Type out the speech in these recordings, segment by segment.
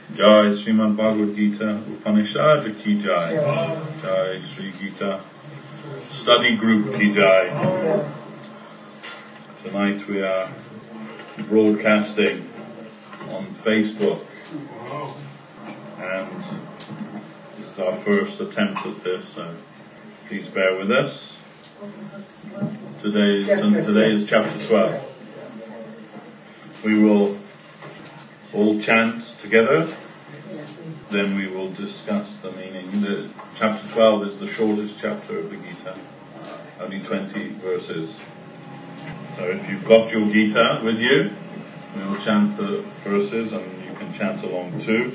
Jai Srimad Bhagavad Gita Upanishad Ki Jai. Jai Sri Gita Study Group Ki Jai. Tonight we are broadcasting on Facebook, and this is our first attempt at this, so please bear with us. Today is chapter 12. We will all chant together, then we will discuss the meaning. Chapter 12 is the shortest chapter of the Gita, only 20 verses. So if you've got your Gita with you, we will chant the verses and you can chant along too.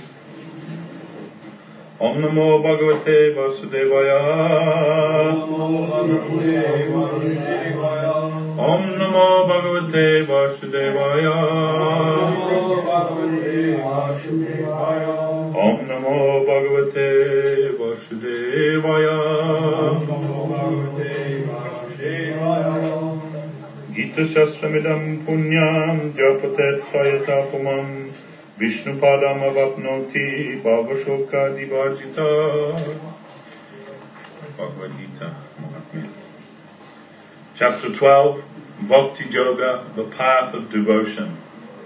Om Namo Bhagavate Vasudevaya. Om Namo Bhagavate Vasudevaya. Om Namo Bhagavate Vasudevaya. Gita Shastramidam Punyam Japatet Sayatapumam Vishnupadam Avapnoti Bhavashoka Divajita. Bhagavad Gita. Chapter 12, Bhakti Yoga, the path of devotion.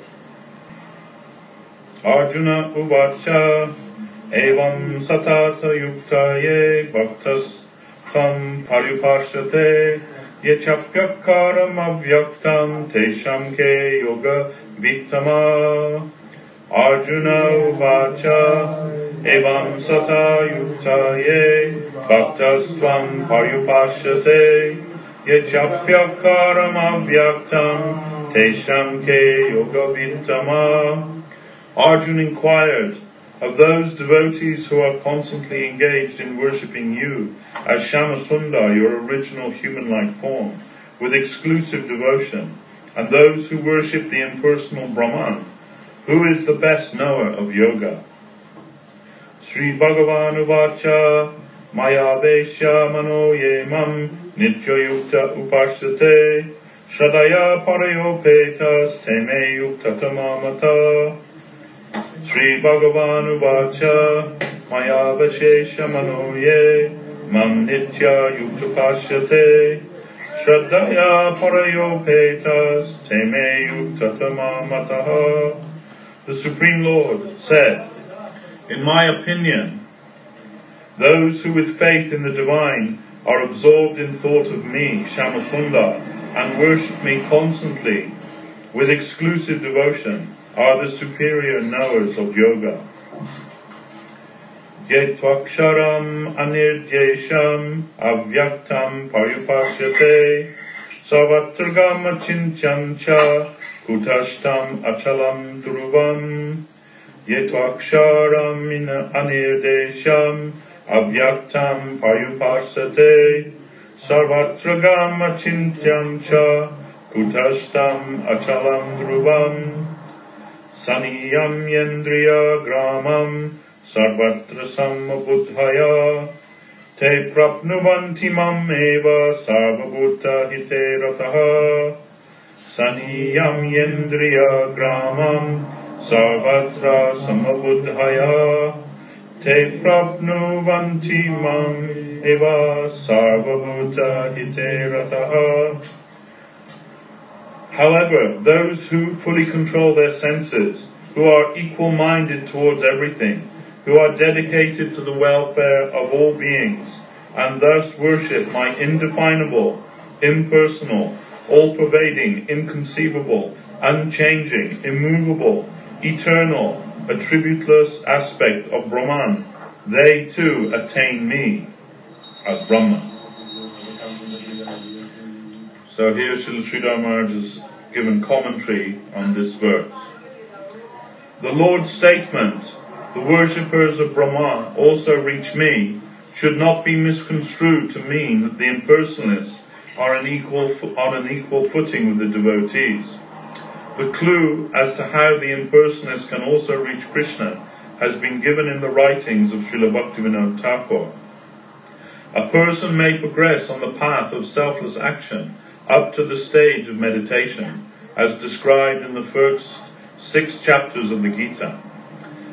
Arjuna Uvacha Evam Satasa Yuktaye Bhaktas Tam Paripashate Yechapyakaram Avyaktam Tesham Ke Yoga Vittama. Arjuna Uvacha Evam Sata Yuktaye Bhaktas Tvam Paripashate Yechapyakaram Avyaktam Tesham Ke Yoga Vittama. Arjuna inquired of those devotees who are constantly engaged in worshipping you as Shyamasundar, your original human-like form, with exclusive devotion, and those who worship the impersonal Brahman, who is the best knower of yoga. Sri Bhagavan Uvacha Maya Vesha Mano Yemam Nitya Yukta Upashyate Shradaya Parayo Petas Teme Yukta Tamamata. Sri Bhagavan Uvacha Maya Veshesha Mano Ye Mam Nitya Yukta Pashyate Shradaya Parayo Petas Teme Yukta Tamamata. The Supreme Lord said, in my opinion, those who with faith in the divine are absorbed in thought of me, Shyamasundar, and worship me constantly with exclusive devotion, are the superior knowers of yoga. Yetvaksharam anirjesham avyaktam parupashyate savatragam achintyam cha kutashtam achalam dhruvam. Yetvaksharam anirjesham avyaktam parupashyate savatragam achintyam cha kutashtam achalam dhruvam. Saniyam yendriya gramam sarvatra samabudhaya te prapnuvanti mam eva sarvabhuta hite rataha. Saniyam yendriya gramam sarvatra samabudhaya te prapnuvanti mam eva sarvabhuta hite rataha. However, those who fully control their senses, who are equal-minded towards everything, who are dedicated to the welfare of all beings, and thus worship my indefinable, impersonal, all-pervading, inconceivable, unchanging, immovable, eternal, attributeless aspect of Brahman, they too attain me as Brahman. So here Srila Sridhar Maharaj has given commentary on this verse. The Lord's statement, the worshippers of Brahma also reach me, should not be misconstrued to mean that the impersonalists are on an equal footing with the devotees. The clue as to how the impersonalists can also reach Krishna has been given in the writings of Srila Bhaktivinoda Thakur. A person may progress on the path of selfless action up to the stage of meditation, as described in the first 6 chapters of the Gita.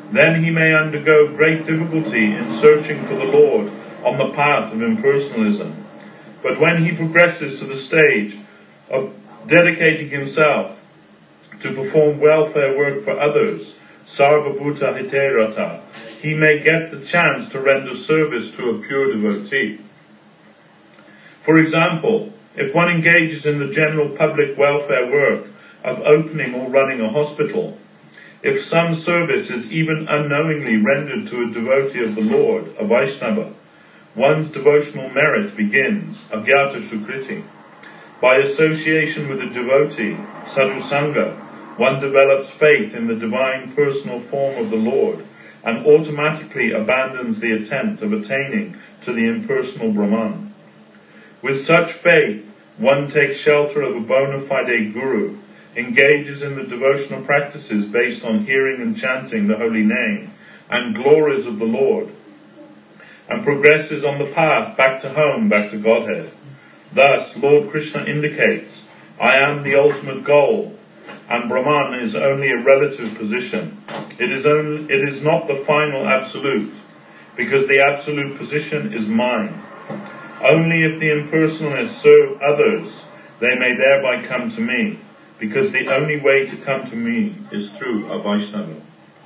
Then he may undergo great difficulty in searching for the Lord on the path of impersonalism. But when he progresses to the stage of dedicating himself to perform welfare work for others, Sarvabhuta Hiterata, he may get the chance to render service to a pure devotee. For example, if one engages in the general public welfare work of opening or running a hospital, if some service is even unknowingly rendered to a devotee of the Lord, a Vaishnava, one's devotional merit begins, Agyata Sukriti. By association with a devotee, Sadhusanga, one develops faith in the divine personal form of the Lord and automatically abandons the attempt of attaining to the impersonal Brahman. With such faith, one takes shelter of a bona fide guru, engages in the devotional practices based on hearing and chanting the holy name and glories of the Lord, and progresses on the path back to home, back to Godhead. Thus, Lord Krishna indicates, I am the ultimate goal, and Brahman is only a relative position. It is not the final absolute, because the absolute position is mine. Only if the impersonalists serve others, they may thereby come to me, because the only way to come to me is through a Vaishnava.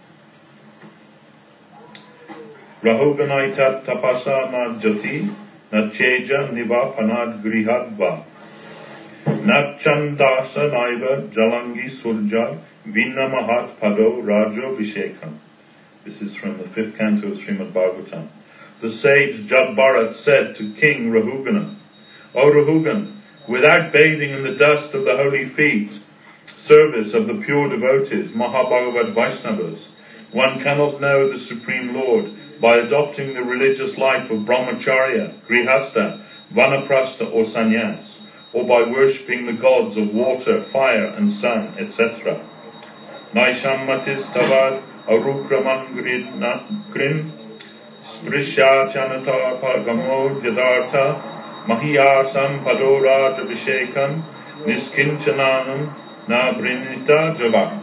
Rahoganaita tapasa na jati, na cheja niva panad grihadva, na chandasa naiva jalangi surja, vina mahat pado rajo vishekam. This is from the 5th canto of Srimad Bhagavatam. The sage Jadbharat said to King Rahugana, O Rahugan, without bathing in the dust of the holy feet, service of the pure devotees, Mahabhagavat Vaishnavas, one cannot know the Supreme Lord by adopting the religious life of Brahmacharya, Grihastha, Vanaprastha or Sannyas, or by worshipping the gods of water, fire and sun, etc. Naishammatis tavad arukraman grin sprisha chanata pargamo yadartha mahiyasam padoraja vishekam niskinchananam na brinita javat.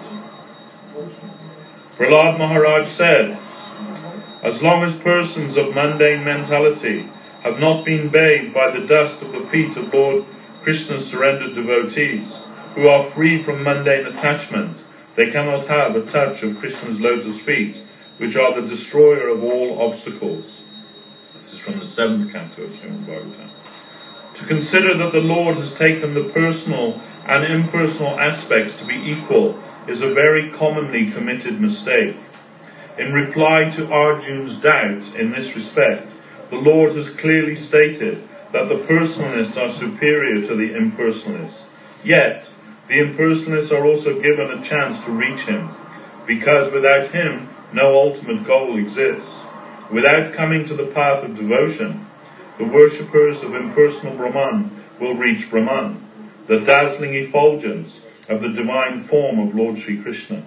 Prahlad Maharaj said, as long as persons of mundane mentality have not been bathed by the dust of the feet of Lord Krishna's surrendered devotees, who are free from mundane attachment, they cannot have a touch of Krishna's lotus feet, which are the destroyer of all obstacles. This is from the 7th canto of Srimad Bhagavatam. To consider that the Lord has taken the personal and impersonal aspects to be equal is a very commonly committed mistake. In reply to Arjuna's doubt in this respect, the Lord has clearly stated that the personalists are superior to the impersonalists. Yet, the impersonalists are also given a chance to reach him, because without him, no ultimate goal exists. Without coming to the path of devotion, the worshippers of impersonal Brahman will reach Brahman, the dazzling effulgence of the divine form of Lord Sri Krishna.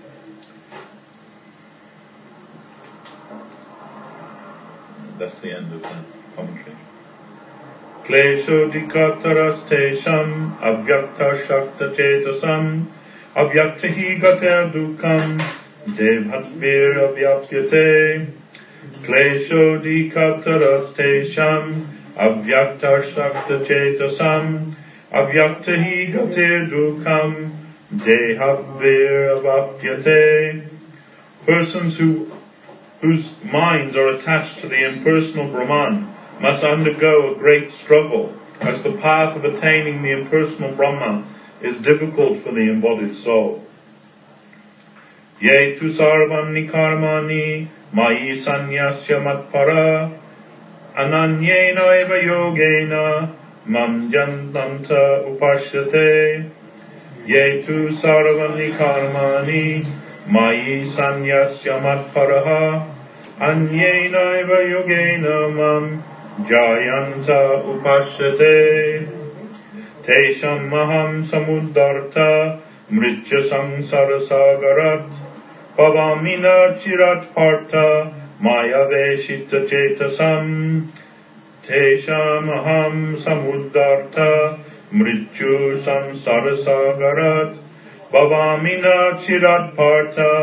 That's the end of the commentary. Klesho dikataras tesham avyakta shakta chetasam avyakta hi gater dukam devhatvir avyapyate. Klesho dikataras tesham avyakta shakta chetasam avyakta hi gater dukam dehavir avyapyate. Persons whose minds are attached to the impersonal Brahman must undergo a great struggle, as the path of attaining the impersonal Brahman is difficult for the embodied soul. Ye tu sarvamni karmani mayi sanyasya matpara ananyena eva yogena mam jantanta upashyate. Ye tu sarvamni karmani mayi sanyasya matpara anyena eva yogena mam jayanta upashyate. Tesham maham samuddarta mritya samsara sagarat pavamina chirat partha maya veshita chetasam. Tesham aham samuddarta mritya samsara sagarat pavamina chirat partha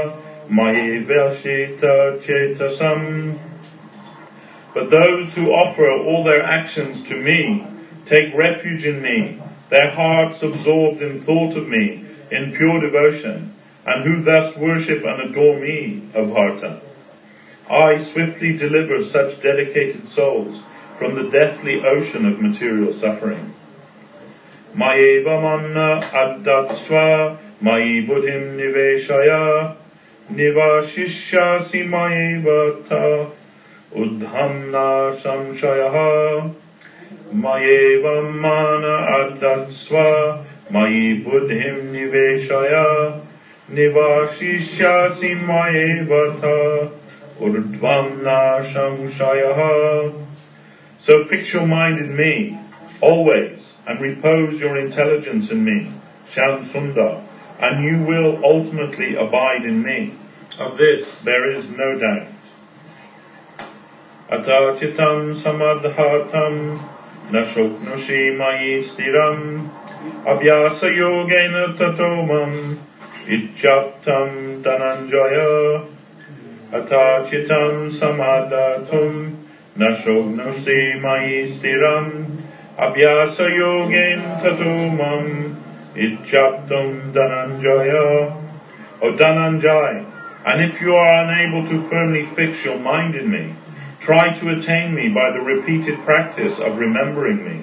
maye velshita chetasam. But those who offer all their actions to me, take refuge in me, their hearts absorbed in thought of me, in pure devotion, and who thus worship and adore me, Abharta. I swiftly deliver such dedicated souls from the deathly ocean of material suffering. Mayeva manna addatsva mayi buddhim niveshaya nivashishyasi mayeva ta udhamna samshayaha mayeva mana addatsva mayi buddhim niveshaya nivashishyasi mayeva ta udhamna samshayaha. So fix your mind in me, always, and repose your intelligence in me, Shyam Sundar, and you will ultimately abide in me. Of this there is no doubt. Atachitam samadhatam nashoknushi mayi stiram abhyasa yogena tatomam ichaptam dhananjaya. Atachitam samadhatam nashoknushi mayi stiram abhyasa yogen tatomam ichaptam dhananjaya. O Dhananjaya, and if you are unable to firmly fix your mind in me, try to attain me by the repeated practice of remembering me.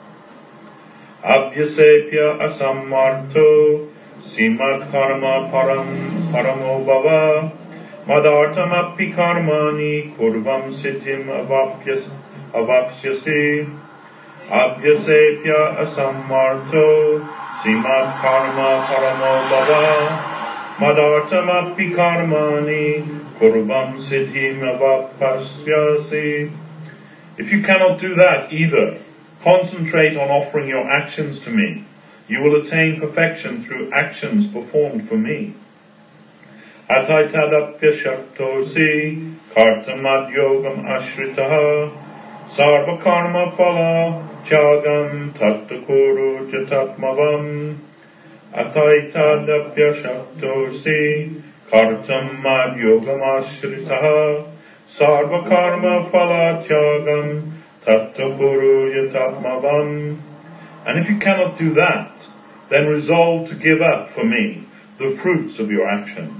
Abhyasepya asammartho simad karma paramo bhava madartam api karmani kurvam siddhim avapsyasi. Abhyasepya asammartho simad karma paramo bhava madartam api karmani kurvam siddhim avapsyasi. If you cannot do that either, concentrate on offering your actions to me. You will attain perfection through actions performed for me. Ataitadapya shaktosi kartamad yogam ashritaha sarva karma phala tyagam tattakuru jatatmavam. Ataitadapya shaktosi kartamad yogam ashritaha sarva karma phala tyagam tattakuru jatatmavam. And if you cannot do that, then resolve to give up for me the fruits of your actions.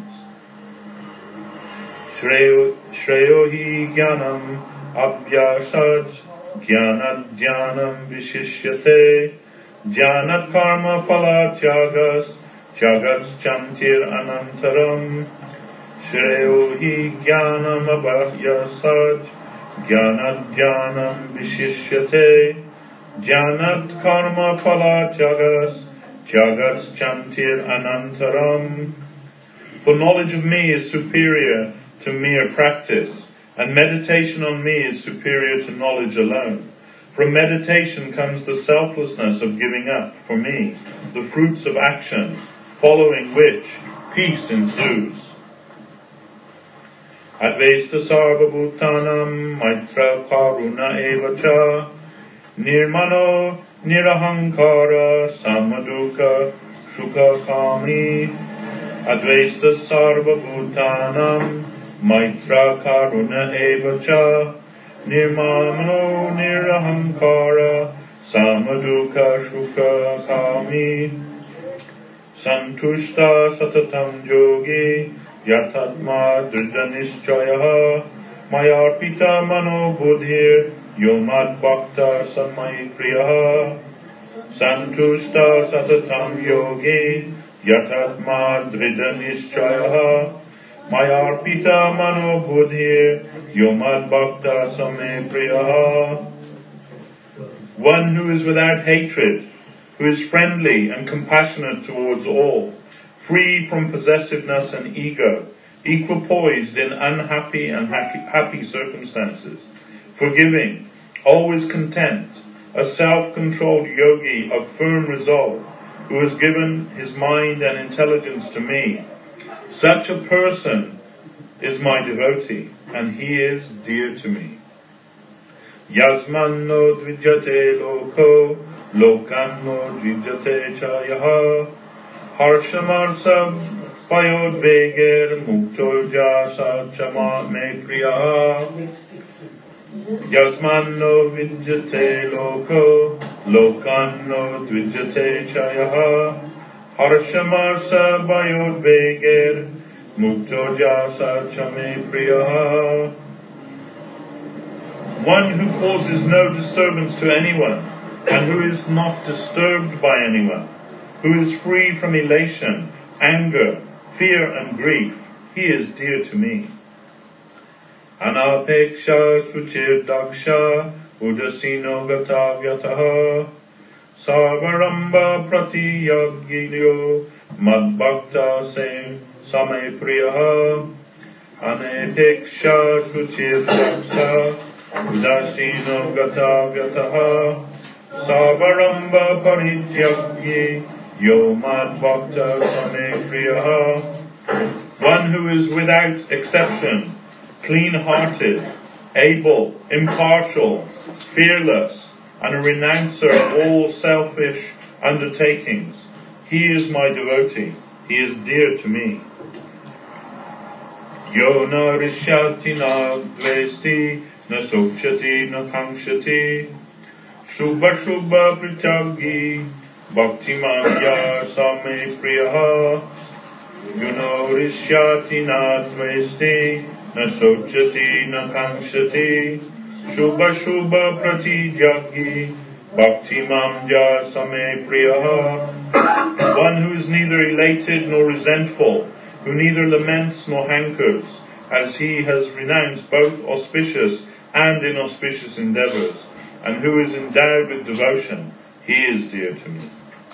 Shreyo hi jnanam abhyasaj jnanat jnanam vishishyate jnanat karma phala tyagas tyagats chantir anantaram. Shreyo hi jnanam abhyasaj jnanat jnanam vishishyate jnanat karma phala tyagats chantir anantaram. For knowledge of me is superior to mere practice, and meditation on me is superior to knowledge alone. From meditation comes the selflessness of giving up, for me, the fruits of action, following which peace ensues. Advaita sarva bhutanam maitra karuna evacha nirmano nirahankara samaduka shuka kami. Advaita sarva bhutanam maitra karuna evacha nirmano nirahankara samaduka shuka kami. Santushta satatam yogi yatatma dridhanishchaya mayarpita mano buddhir yomad bhakta samai priyaha. Santushta satatam yogi yatatma dridhanishchaya mayarpita mano buddhir yomad bhakta samai priyaha. One who is without hatred, who is friendly and compassionate towards all, free from possessiveness and ego, equipoised in unhappy and happy circumstances, forgiving, always content, a self-controlled yogi of firm resolve, who has given his mind and intelligence to me. Such a person is my devotee, and he is dear to me. Yasman no dvijate loko, lokan no dvijate chayaha, harshamarsam Payodveger Muktoja Chama Me Priya Yasmanno Vidyate Loko Lokanno Dvijate Chayaha Harshamarsa Payodveger Muktoja Chame Priya. One who causes no disturbance to anyone, and who is not disturbed by anyone, who is free from elation, anger, fear and grief, he is dear to me. Anapeksha suchir daksha udasino gatavyataha sarvaramba pratiyagilyo madbhakta se same priyaha anepeksha suchir daksha udasino gatavyataha sarvaramba parityagyi yo madbhakta same priyaha. One who is without exception, clean-hearted, able, impartial, fearless, and a renouncer of all selfish undertakings. He is my devotee. He is dear to me. Yo na rishyati na dvesti na sokshati na kankshati shubha shubha prityagi bhaktiman ya same priyaha. Yuno rishyati na dvesti na sochati na kankshati shubha shubha pratijagi bhaktimam ja same priyaha. One who is neither elated nor resentful, who neither laments nor hankers, as he has renounced both auspicious and inauspicious endeavours, and who is endowed with devotion, he is dear to me.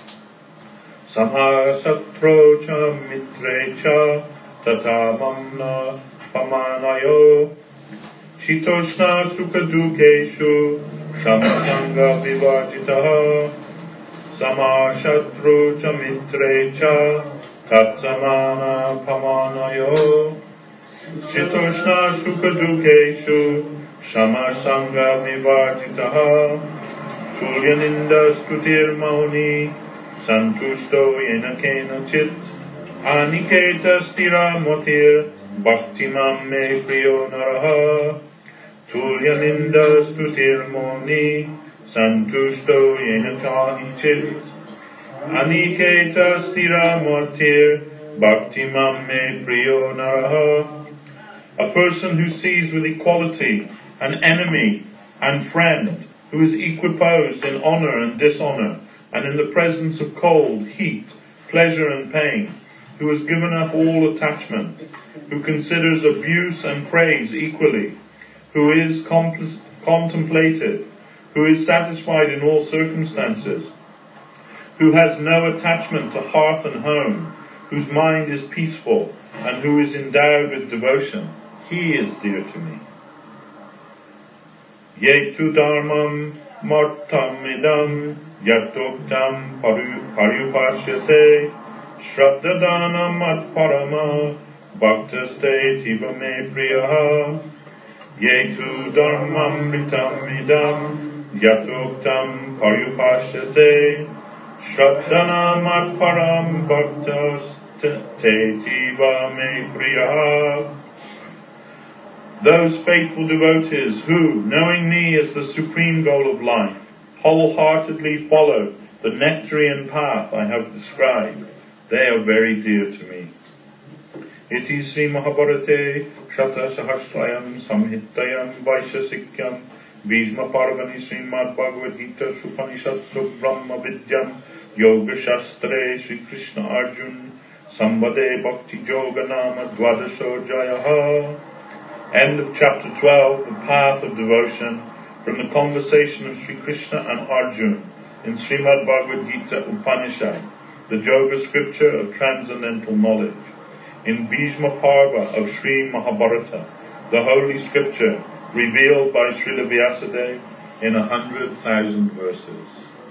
Samha satro cha mitre cha tata mamna pamanayo shitoshna sukadukeshu shamasanga vivajitaha sama shatru cha mitre cha tatsamana pamanayo shitoshna sukadukeshu shamasanga vivajitaha tulyaninda skutir mauni santushto yena kena chit aniketa stira motir bhaktimam me priyo naraha tulyaninda stutir moni santushto yena tahi chit aniketa stira motir bhaktimam me priyo naraha. A person who sees with equality an enemy and friend, who is equiposed in honour and dishonour, and in the presence of cold, heat, pleasure and pain, who has given up all attachment, who considers abuse and praise equally, who is contemplative, who is satisfied in all circumstances, who has no attachment to hearth and home, whose mind is peaceful, and who is endowed with devotion, he is dear to me. Yetu dharmam martam idam yatoktam parupashyate shraddhadanam atparama bhaktaste tiva me priyaha yetu dharmam ritam idam yatoktam parupashyate shraddhanam atparam bhaktaste tiva me priyaha. Those faithful devotees who, knowing me as the supreme goal of life, wholeheartedly follow the nectarian path I have described, they are very dear to me. Iti Sri Mahabharate Shata Sahasrayam Samhitayam Vaishasikyam Bhishma Parvani Srimad Bhagavad Gita Supanishatsu Brahma Vidyam Yoga Shastre Sri Krishna Arjun Sambade Bhakti Yoga Nama Dvadasho Jayaha. End of chapter 12, the path of devotion, from the conversation of Sri Krishna and Arjuna in Srimad Bhagavad Gita Upanishad, the Yoga scripture of transcendental knowledge, in Bhishma Parva of Sri Mahabharata, the holy scripture revealed by Srila Vyasadeva in 100,000 verses.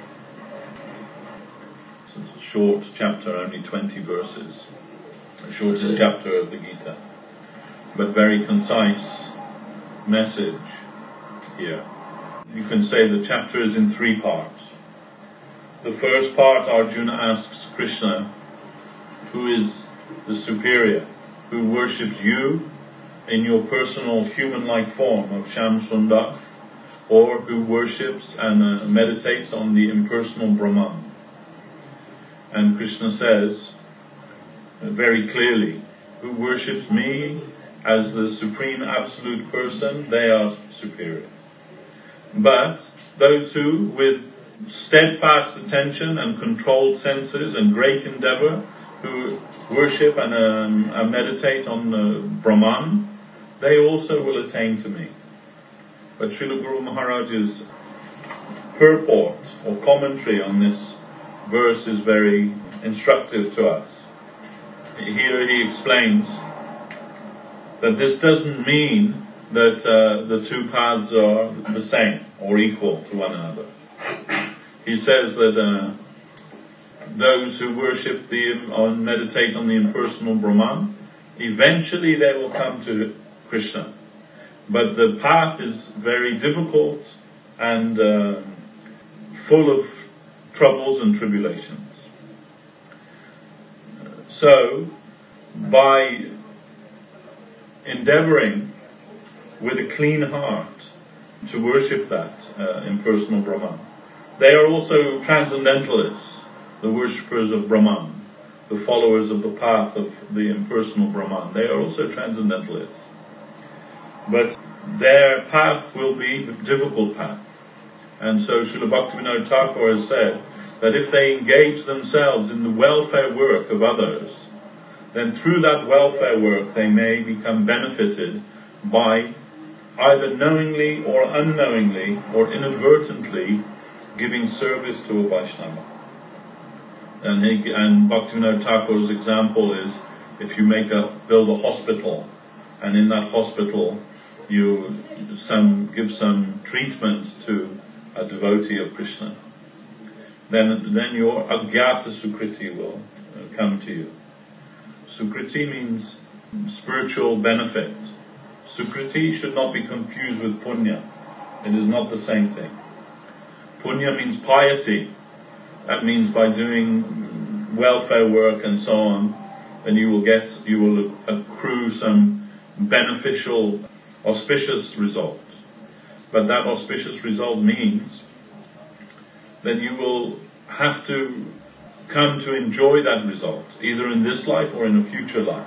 It's a short chapter, only 20 verses, the shortest chapter of the Gita, but very concise message here. You can say the chapter is in 3 parts. The first part, Arjuna asks Krishna, who is the superior, who worships you in your personal human-like form of Sham Sundar, or who worships and meditates on the impersonal Brahman. And Krishna says very clearly, who worships me as the supreme absolute person, they are superior. But those who, with steadfast attention and controlled senses and great endeavor, who worship and meditate on the Brahman, they also will attain to me. But Srila Guru Maharaj's purport or commentary on this verse is very instructive to us. Here he explains that this doesn't mean that the two paths are the same or equal to one another. He says that those who worship or meditate on the impersonal Brahman, eventually they will come to Krishna. But the path is very difficult and full of troubles and tribulations. So, by endeavoring with a clean heart to worship that impersonal Brahman, they are also transcendentalists, the worshippers of Brahman, the followers of the path of the impersonal Brahman. They are also transcendentalists. But their path will be the difficult path. And so Srila Bhaktivinoda Thakur has said that if they engage themselves in the welfare work of others, then through that welfare work they may become benefited by either knowingly or unknowingly or inadvertently giving service to a Vaishnava. And Bhaktivinoda Thakur's example is, if you build a hospital, and in that hospital you give some treatment to a devotee of Krishna, then your Agyata Sukriti will come to you. Sukriti means spiritual benefit. Sukriti should not be confused with punya. It is not the same thing. Punya means piety. That means by doing welfare work and so on, then you will accrue some beneficial, auspicious result. But that auspicious result means that you will have to come to enjoy that result, either in this life or in a future life.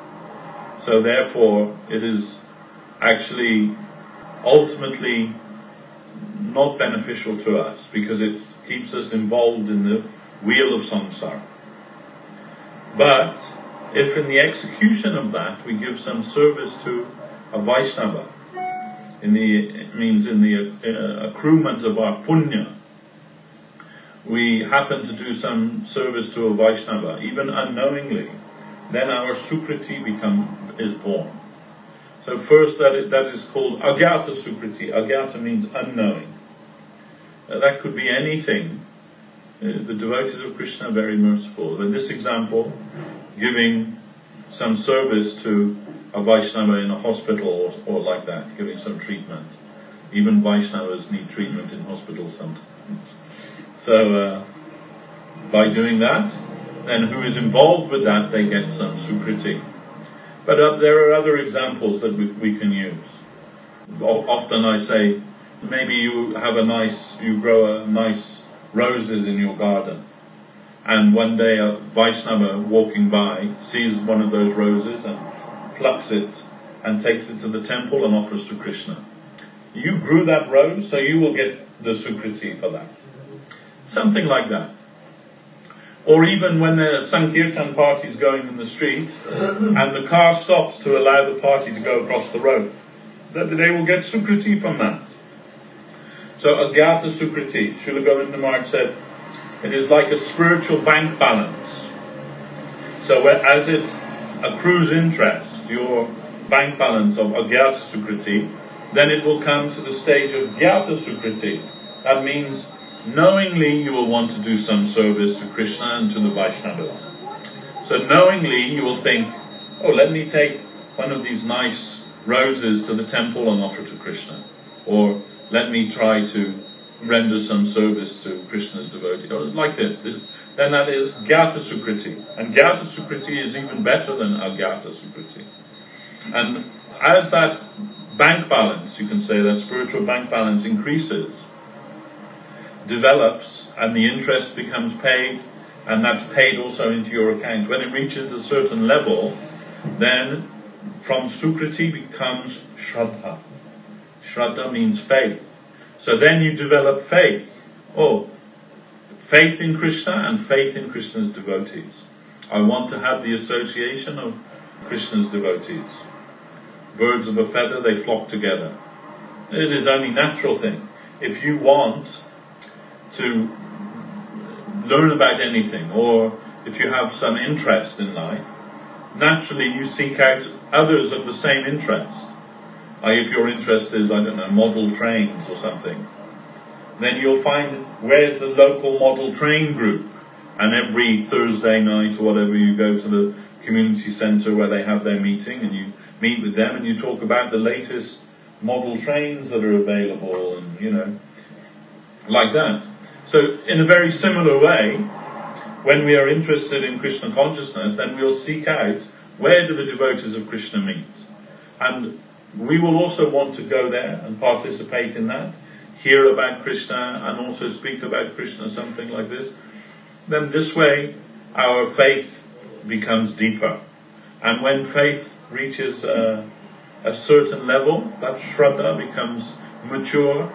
So therefore, it is actually ultimately not beneficial to us, because it keeps us involved in the wheel of samsara. But if in the execution of that we give some service to a Vaishnava, in the accruement of our punya, we happen to do some service to a Vaishnava, even unknowingly, then our sukriti is born. So first that is called agyata sukriti. Agyata means unknowing. That could be anything. The devotees of Krishna are very merciful. In this example, giving some service to a Vaishnava in a hospital or like that, giving some treatment. Even Vaishnavas need treatment in hospitals sometimes. So, by doing that, then who is involved with that, they get some sukriti. But there are other examples that we can use. Often I say, maybe you grow nice roses in your garden, and one day a Vaishnava walking by sees one of those roses and plucks it and takes it to the temple and offers to Krishna. You grew that rose, so you will get the sukriti for that. Something like that. Or even when the Sankirtan party is going in the street and the car stops to allow the party to go across the road, that they will get sukriti from that. So agyata sukriti, Srila Govinda Maharaj said, it is like a spiritual bank balance. So as it accrues interest, your bank balance of agyata sukriti, then it will come to the stage of gyata sukriti. That means knowingly you will want to do some service to Krishna and to the Vaishnavas. So knowingly you will think, let me take one of these nice roses to the temple and offer to Krishna. Or let me try to render some service to Krishna's devotee, or like this, then that is Gyata Sukriti. And Gyata Sukriti is even better than Agyata Sukriti. And as that bank balance, you can say that spiritual bank balance increases, develops, and the interest becomes paid, and that's paid also into your account. When it reaches a certain level, then from Sukriti becomes Shraddha. Shraddha means faith. So then you develop faith. Faith in Krishna and faith in Krishna's devotees. I want to have the association of Krishna's devotees. Birds of a feather, they flock together. It is only natural thing. If you want to learn about anything, or if you have some interest in life, naturally you seek out others of the same interest. Like if your interest is, model trains or something, then you'll find where's the local model train group, and every Thursday night or whatever you go to the community centre where they have their meeting, and you meet with them and you talk about the latest model trains that are available, and like that. So in a very similar way, when we are interested in Krishna consciousness, then we'll seek out where do the devotees of Krishna meet. And we will also want to go there and participate in that, hear about Krishna and also speak about Krishna, something like this. Then this way our faith becomes deeper. And when faith reaches a certain level, that Shraddha becomes mature,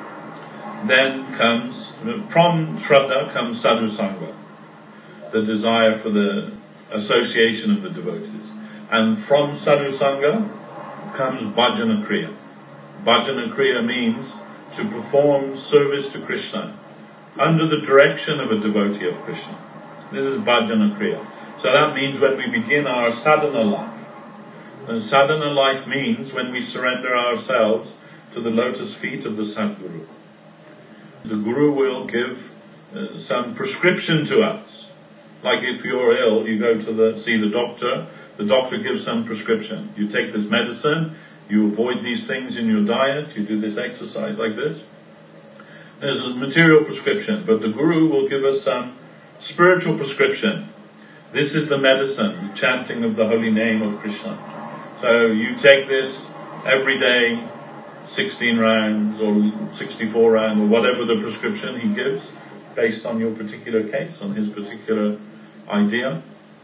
then from Shraddha comes Sadhu Sangha, the desire for the association of the devotees. And from Sadhu Sangha comes Bhajana Kriya. Bhajana Kriya means to perform service to Krishna under the direction of a devotee of Krishna. This is Bhajana Kriya. So that means when we begin our sadhana life. And sadhana life means when we surrender ourselves to the lotus feet of the Sadguru. The Guru will give some prescription to us. Like if you're ill, you go to see the doctor gives some prescription. You take this medicine, you avoid these things in your diet, you do this exercise like this. There's a material prescription, but the Guru will give us some spiritual prescription. This is the medicine, the chanting of the holy name of Krishna. So you take this every day, 16 rounds or 64 rounds or whatever the prescription he gives, based on your particular case, on his particular idea.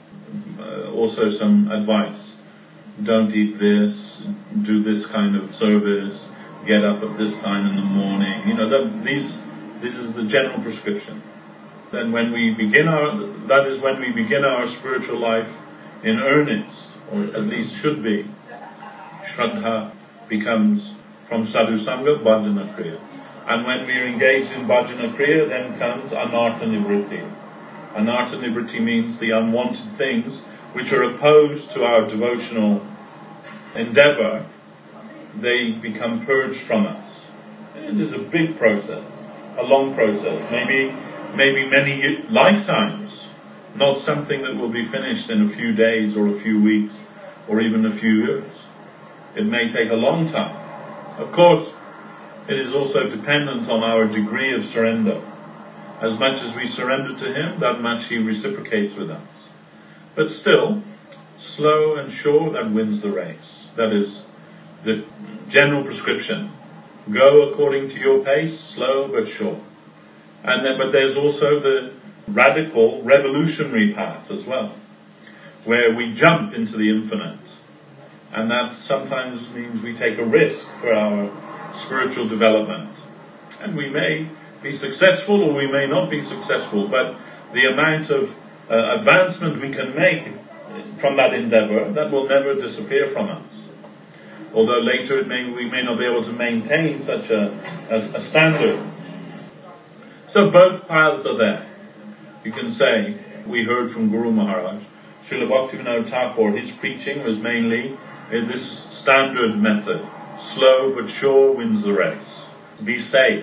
Also some advice. Don't eat this, do this kind of service, get up at this time in the morning. This is the general prescription. Then when we begin that is when we begin our spiritual life in earnest, or at least should be. Shraddha becomes from Sadhu Sangha, Bhajana Kriya. And when we are engaged in Bhajana Kriya, then comes Anartha Nivritti. Anartha Nivritti means the unwanted things which are opposed to our devotional endeavour, they become purged from us. It is a big process, a long process, maybe many lifetimes, not something that will be finished in a few days or a few weeks or even a few years. It may take a long time. Of course, it is also dependent on our degree of surrender. As much as we surrender to him, that much he reciprocates with us. But still, slow and sure, that wins the race. That is the general prescription. Go according to your pace, slow but sure. But there's also the radical, revolutionary path as well, where we jump into the infinite. And that sometimes means we take a risk for our spiritual development. And we may be successful or we may not be successful, but the amount of advancement we can make from that endeavour, that will never disappear from us. Although later we may not be able to maintain such a standard. So both paths are there. You can say, we heard from Guru Maharaj, Srila Bhaktivinoda Thakur, his preaching was mainly in this standard method. Slow but sure wins the race. Be safe.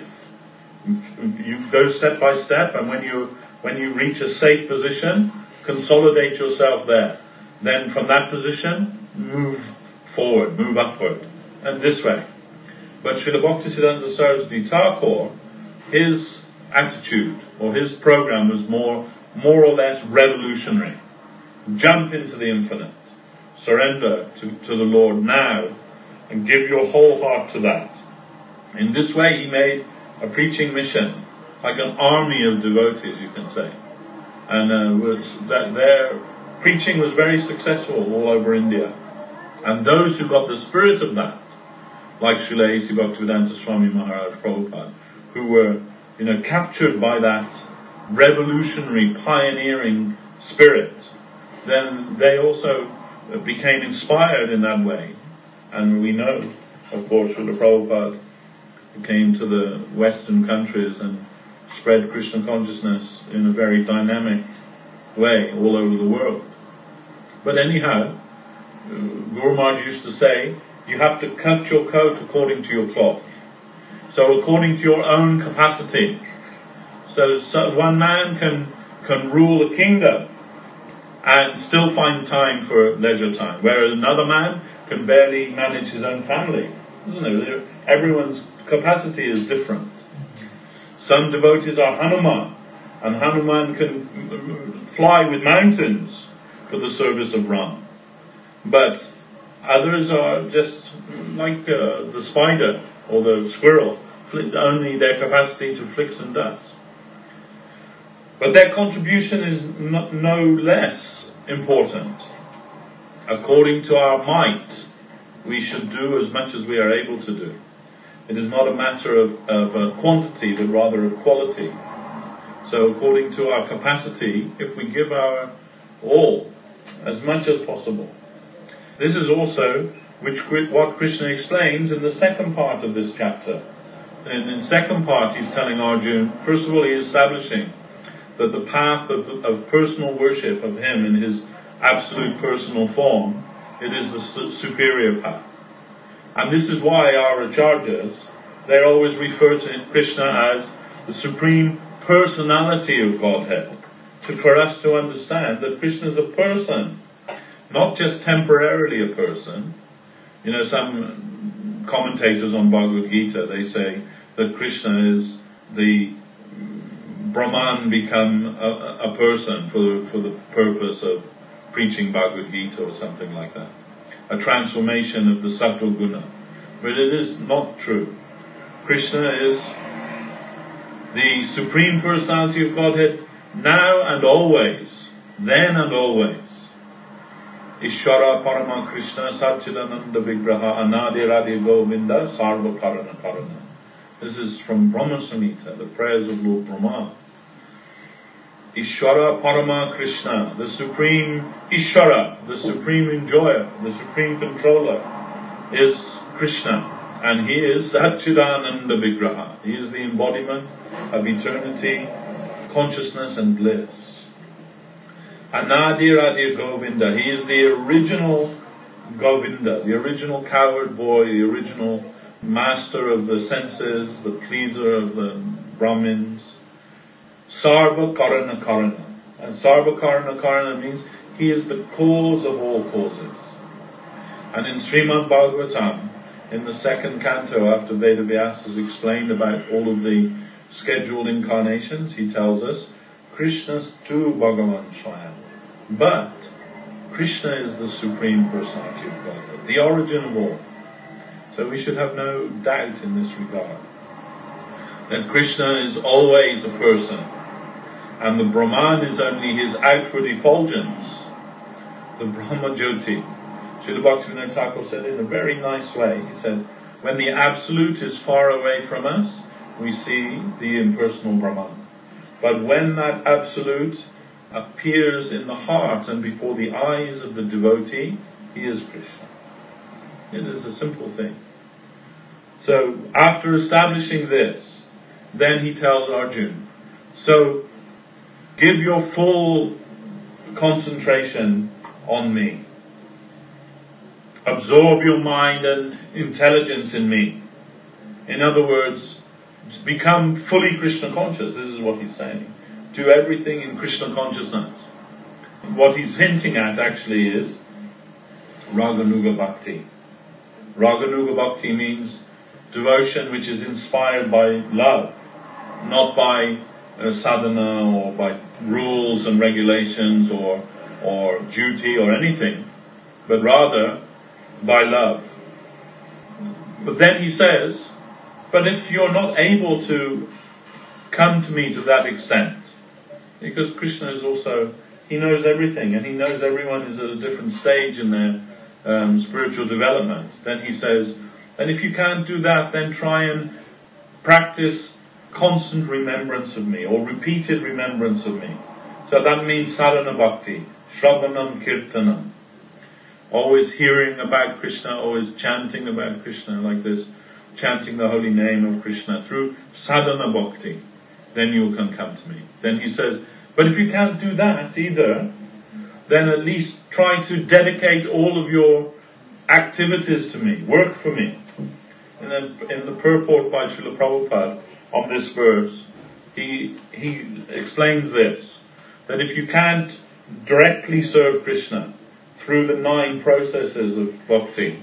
You go step by step, and when you reach a safe position, consolidate yourself there. Then from that position, move forward, move upward, and this way. But Srila Bhaktisiddhanta Saraswati Thakur his attitude or his program was more or less revolutionary. Jump into the infinite. Surrender to the Lord now and give your whole heart to that. In this way he made a preaching mission, like an army of devotees, you can say. And their preaching was very successful all over India. And those who got the spirit of that, like Srila A.C. Bhaktivedanta Swami Maharaj Prabhupada, who were, captured by that revolutionary, pioneering spirit, then they also became inspired in that way. And we know, of course, Srila Prabhupada came to the Western countries and spread Krishna consciousness in a very dynamic way all over the world. But anyhow, Guru Maharaj used to say, you have to cut your coat according to your cloth. So according to your own capacity. So one man can rule a kingdom and still find time for leisure time, whereas another man can barely manage his own family. Isn't it? Everyone's capacity is different. Some devotees are Hanuman, and Hanuman can fly with mountains for the service of Ram. But others are just like the spider or the squirrel, only their capacity to flick some dust. But their contribution is no less important. According to our might, we should do as much as we are able to do. It is not a matter of quantity, but rather of quality. So according to our capacity, if we give our all, as much as possible. This is also what Krishna explains in the second part of this chapter. In the second part he's telling Arjuna, first of all he is establishing that the path of personal worship of him in his absolute personal form, it is the superior path. And this is why our acharyas, they always refer to Krishna as the supreme personality of Godhead, for us to understand that Krishna is a person, not just temporarily a person. Some commentators on Bhagavad Gita, they say that Krishna is the Brahman become a person for the purpose of preaching Bhagavad Gita or something like that. A transformation of the Sattva Guna. But it is not true. Krishna is the Supreme Personality of Godhead now and always, then and always. Ishvara Parama Krishna Satchidananda Vigraha Anadi Radhi Govinda Sarva Karana Karana. This is from Brahma Samhita, the prayers of Lord Brahma. Ishvara Parama Krishna, the Supreme Ishvara, the Supreme Enjoyer, the Supreme Controller, is Krishna. And he is Satchidananda Vigraha. He is the embodiment of eternity, consciousness and bliss. Anadi Radha Govinda. He is the original Govinda, the original cowherd boy, the original master of the senses, the pleaser of the Brahmins. Sarva Karana Karana. And Sarva Karana Karana means he is the cause of all causes. And in Srimad Bhagavatam, in the second canto after Veda Vyasa has explained about all of the scheduled incarnations, he tells us, Krishna's tu Bhagavan Swayam. But Krishna is the Supreme Personality of Godhead, the origin of all. So we should have no doubt in this regard, that Krishna is always a person, and the Brahman is only his outward effulgence, the Brahma Jyoti. Srila Bhaktivinoda Thakur said in a very nice way, he said, when the Absolute is far away from us, we see the impersonal Brahman. But when that Absolute appears in the heart and before the eyes of the devotee, he is Krishna. It is a simple thing. So, after establishing this, then he tells Arjuna, so give your full concentration on me. Absorb your mind and intelligence in me. In other words, become fully Krishna conscious. This is what he's saying. Do everything in Krishna consciousness. What he's hinting at actually is Raganuga Bhakti. Raganuga Bhakti means devotion which is inspired by love. not by sadhana or by rules and regulations or duty or anything, but rather by love. But then he says, but if you're not able to come to me to that extent, because Krishna is also, he knows everything, and he knows everyone is at a different stage in their spiritual development, then he says, and if you can't do that, then try and practice constant remembrance of me, or repeated remembrance of me. So that means sadhana bhakti, shravanam kirtanam. Always hearing about Krishna, always chanting about Krishna like this, chanting the holy name of Krishna through sadhana bhakti. Then you can come to me. Then he says, but if you can't do that either, then at least try to dedicate all of your activities to me, work for me. And then in the purport by Srila Prabhupada on this verse, he explains this, that if you can't directly serve Krishna through the 9 processes of bhakti,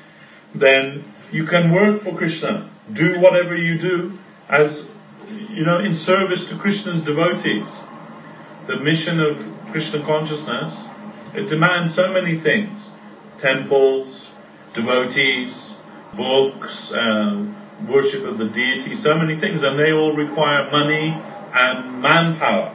then you can work for Krishna. Do whatever you do as, in service to Krishna's devotees. The mission of Krishna consciousness, it demands so many things. Temples, devotees, books, worship of the deity, so many things, and they all require money and manpower.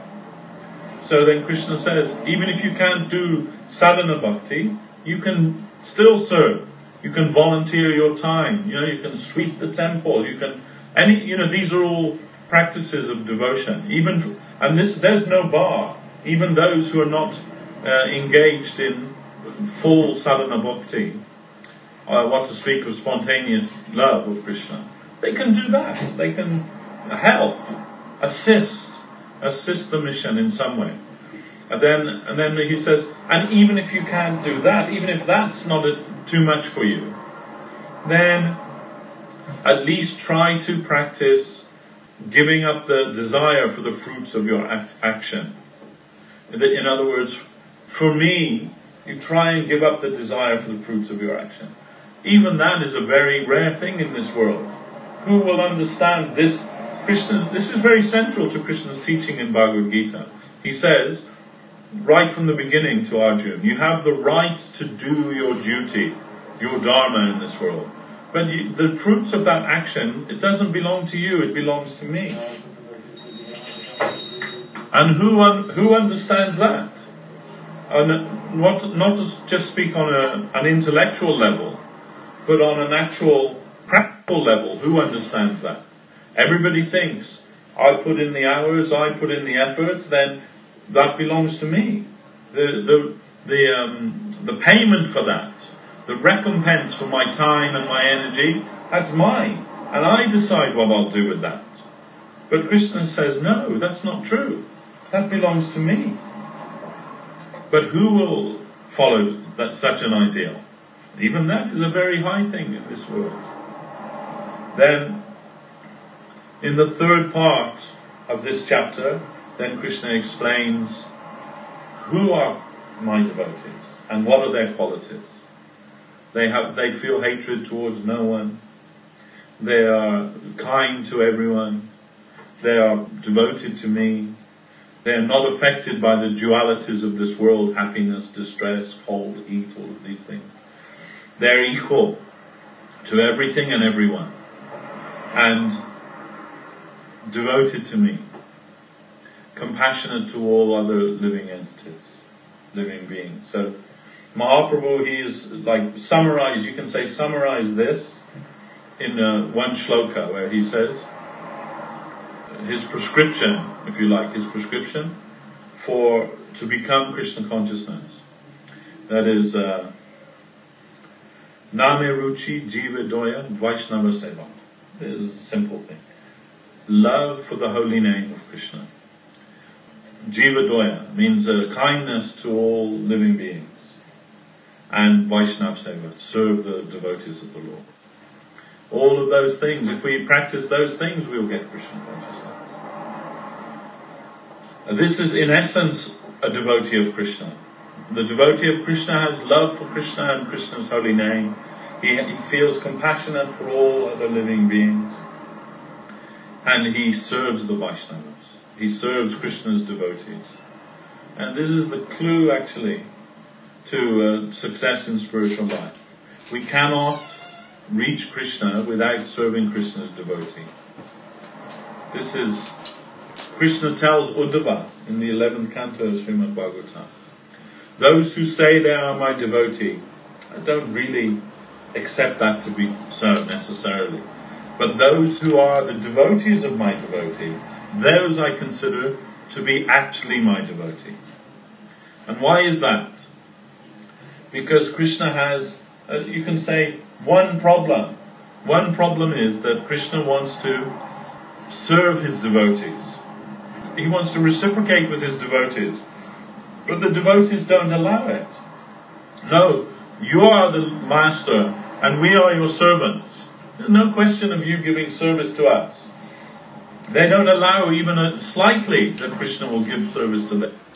So then Krishna says, even if you can't do sadhana bhakti, you can still serve. You can volunteer your time. You can sweep the temple. You can these are all practices of devotion. There's no bar. Even those who are not engaged in full sadhana bhakti, what to speak of spontaneous love of Krishna, they can do that. They can help, assist the mission in some way. And then he says, and even if you can't do that, even if that's not too much for you, then at least try to practice giving up the desire for the fruits of your action. In other words, for me, you try and give up the desire for the fruits of your action. Even that is a very rare thing in this world. Who will understand this? This is very central to Krishna's teaching in Bhagavad Gita. He says, right from the beginning to Arjuna, you have the right to do your duty, your dharma in this world. But the fruits of that action, it doesn't belong to you, it belongs to me. And who understands that? And not to just speak on an intellectual level, but on an actual practical level, who understands that? Everybody thinks, I put in the hours, I put in the effort, then that belongs to me. The payment for that, the recompense for my time and my energy, that's mine. And I decide what I'll do with that. But Krishna says, no, that's not true. That belongs to me. But who will follow such an ideal? Even that is a very high thing in this world. Then, in the 3rd part of this chapter, then Krishna explains who are my devotees and what are their qualities. They feel hatred towards no one. They are kind to everyone. They are devoted to me. They are not affected by the dualities of this world, happiness, distress, cold, heat, all of these things. They're equal to everything and everyone, and devoted to me, compassionate to all other living entities, living beings. So Mahaprabhu, he is like summarize this in one shloka where he says his prescription, if you like, his prescription to become Krishna consciousness. That is Name Ruchi Jiva Doya Vaishnava Seva. This is a simple thing. Love for the holy name of Krishna. Jiva Doya means kindness to all living beings. And Vaishnava Seva, serve the devotees of the Lord. All of those things, if we practice those things, we'll get Krishna consciousness. This is in essence a devotee of Krishna. The devotee of Krishna has love for Krishna and Krishna's holy name. He feels compassionate for all other living beings. and he serves the Vaishnavas. He serves Krishna's devotees. And this is the clue, actually, to success in spiritual life. We cannot reach Krishna without serving Krishna's devotee. This is, Krishna tells Uddhava in the 11th canto of Srimad Bhagavatam, those who say they are my devotee, I don't really accept that to be so necessarily. But those who are the devotees of my devotee, those I consider to be actually my devotee. And why is that? Because Krishna has, you can say, one problem. One problem is that Krishna wants to serve his devotees. He wants to reciprocate with his devotees. But the devotees don't allow it. No, you are the master and we are your servants. There's no question of you giving service to us. They don't allow even slightly that Krishna will give service to them.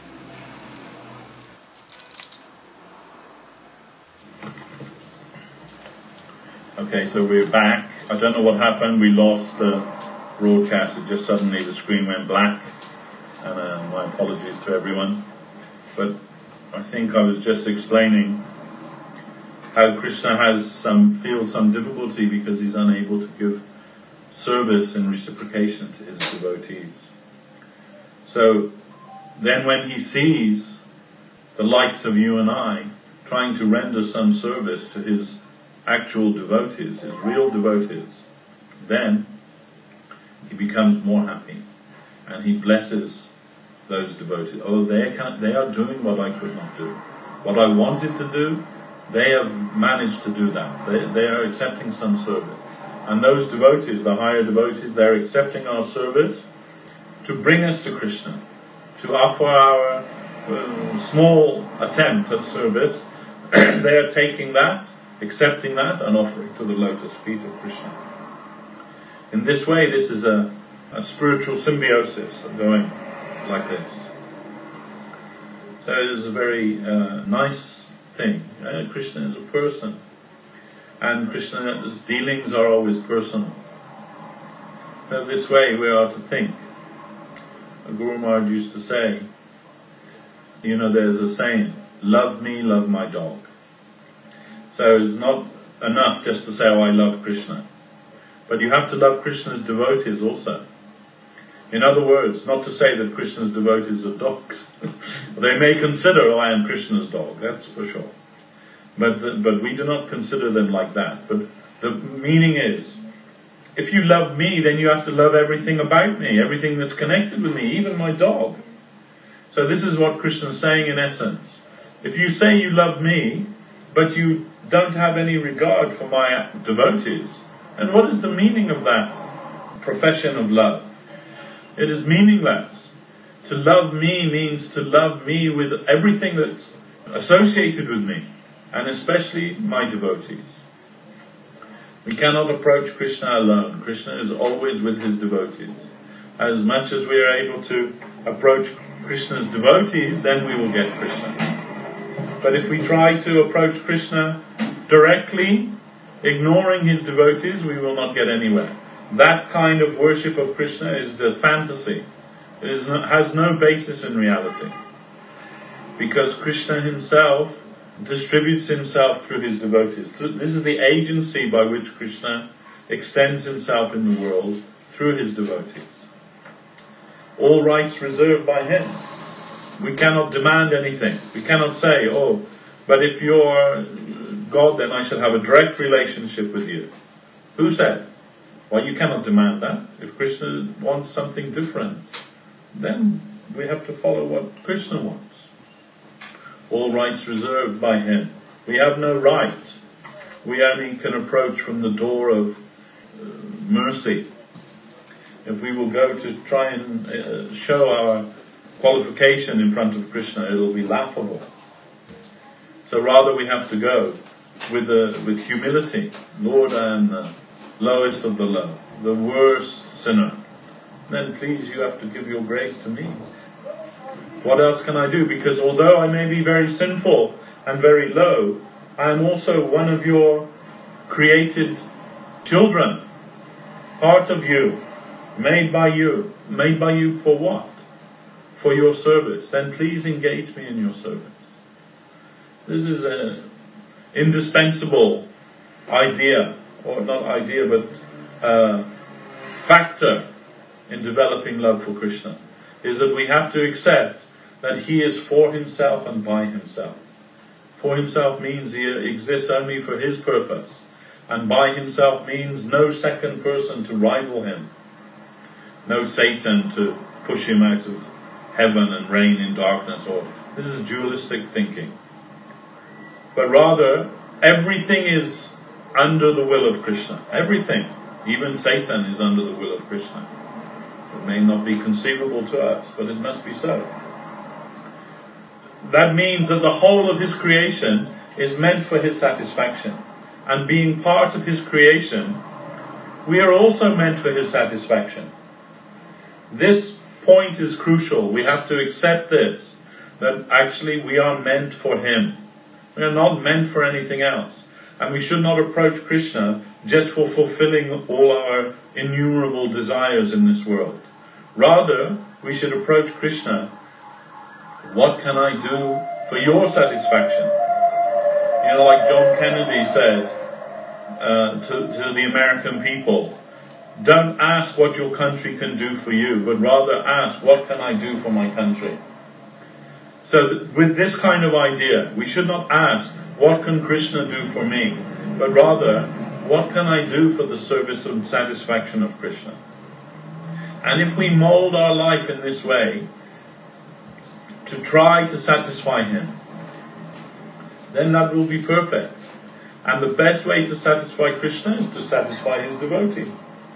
Okay, so we're back. I don't know what happened. We lost the broadcast. It just suddenly the screen went black. And my apologies to everyone. But I think I was just explaining how Krishna feels some difficulty because he's unable to give service and reciprocation to his devotees. So then when he sees the likes of you and I trying to render some service to his actual devotees, his real devotees, then he becomes more happy and he blesses those devotees. Oh, they are doing what I could not do. What I wanted to do, they have managed to do that. They are accepting some service. And those devotees, the higher devotees, they're accepting our service to bring us to Krishna, to offer our small attempt at service. They are taking that, accepting that, and offering to the lotus feet of Krishna. In this way, this is a spiritual symbiosis going like this. So it is a very nice thing. Krishna is a person, and Krishna's dealings are always personal. So this way we are to think. Guru Maharaj used to say, there's a saying, love me, love my dog. So it's not enough just to say, oh, I love Krishna. But you have to love Krishna's devotees also. In other words, not to say that Krishna's devotees are dogs. They may consider, I am Krishna's dog, that's for sure. But we do not consider them like that. But the meaning is, if you love me, then you have to love everything about me, everything that's connected with me, even my dog. So this is what Krishna is saying in essence. If you say you love me, but you don't have any regard for my devotees, and what is the meaning of that profession of love? It is meaningless. To love me means to love me with everything that's associated with me, and especially my devotees. We cannot approach Krishna alone. Krishna is always with his devotees. As much as we are able to approach Krishna's devotees, then we will get Krishna. But if we try to approach Krishna directly, ignoring his devotees, we will not get anywhere. That kind of worship of Krishna is the fantasy. It has no basis in reality. Because Krishna himself distributes himself through his devotees. This is the agency by which Krishna extends himself in the world through his devotees. All rights reserved by him. We cannot demand anything. We cannot say, oh, but if you're God, then I shall have a direct relationship with you. Who said? Well, you cannot demand that. If Krishna wants something different, then we have to follow what Krishna wants. All rights reserved by him. We have no right. We only can approach from the door of mercy. If we will go to try and show our qualification in front of Krishna, it will be laughable. So rather we have to go with humility. Lord, I am the lowest of the low, the worst sinner. Then please, you have to give your grace to me. What else can I do? Because although I may be very sinful and very low, I am also one of your created children, part of you. made by you for what? For your service. Then please engage me in your service. This is an indispensable idea, or not idea, but factor in developing love for Krishna, is that we have to accept that he is for himself and by himself. For himself means he exists only for his purpose, and by himself means no second person to rival him, no Satan to push him out of heaven and reign in darkness. Or this is dualistic thinking. But rather, everything is under the will of Krishna. Everything, even Satan, is under the will of Krishna. It may not be conceivable to us, but it must be so. That means that the whole of his creation is meant for his satisfaction. And being part of his creation, we are also meant for his satisfaction. This point is crucial. We have to accept this, that actually we are meant for him. We are not meant for anything else. And we should not approach Krishna just for fulfilling all our innumerable desires in this world. Rather, we should approach Krishna, what can I do for your satisfaction? You know, like John Kennedy said to the American people, don't ask what your country can do for you, but rather ask, what can I do for my country? So with this kind of idea, we should not ask, what can Krishna do for me? But rather, what can I do for the service and satisfaction of Krishna? And if we mold our life in this way, to try to satisfy him, then that will be perfect. And the best way to satisfy Krishna is to satisfy his devotee.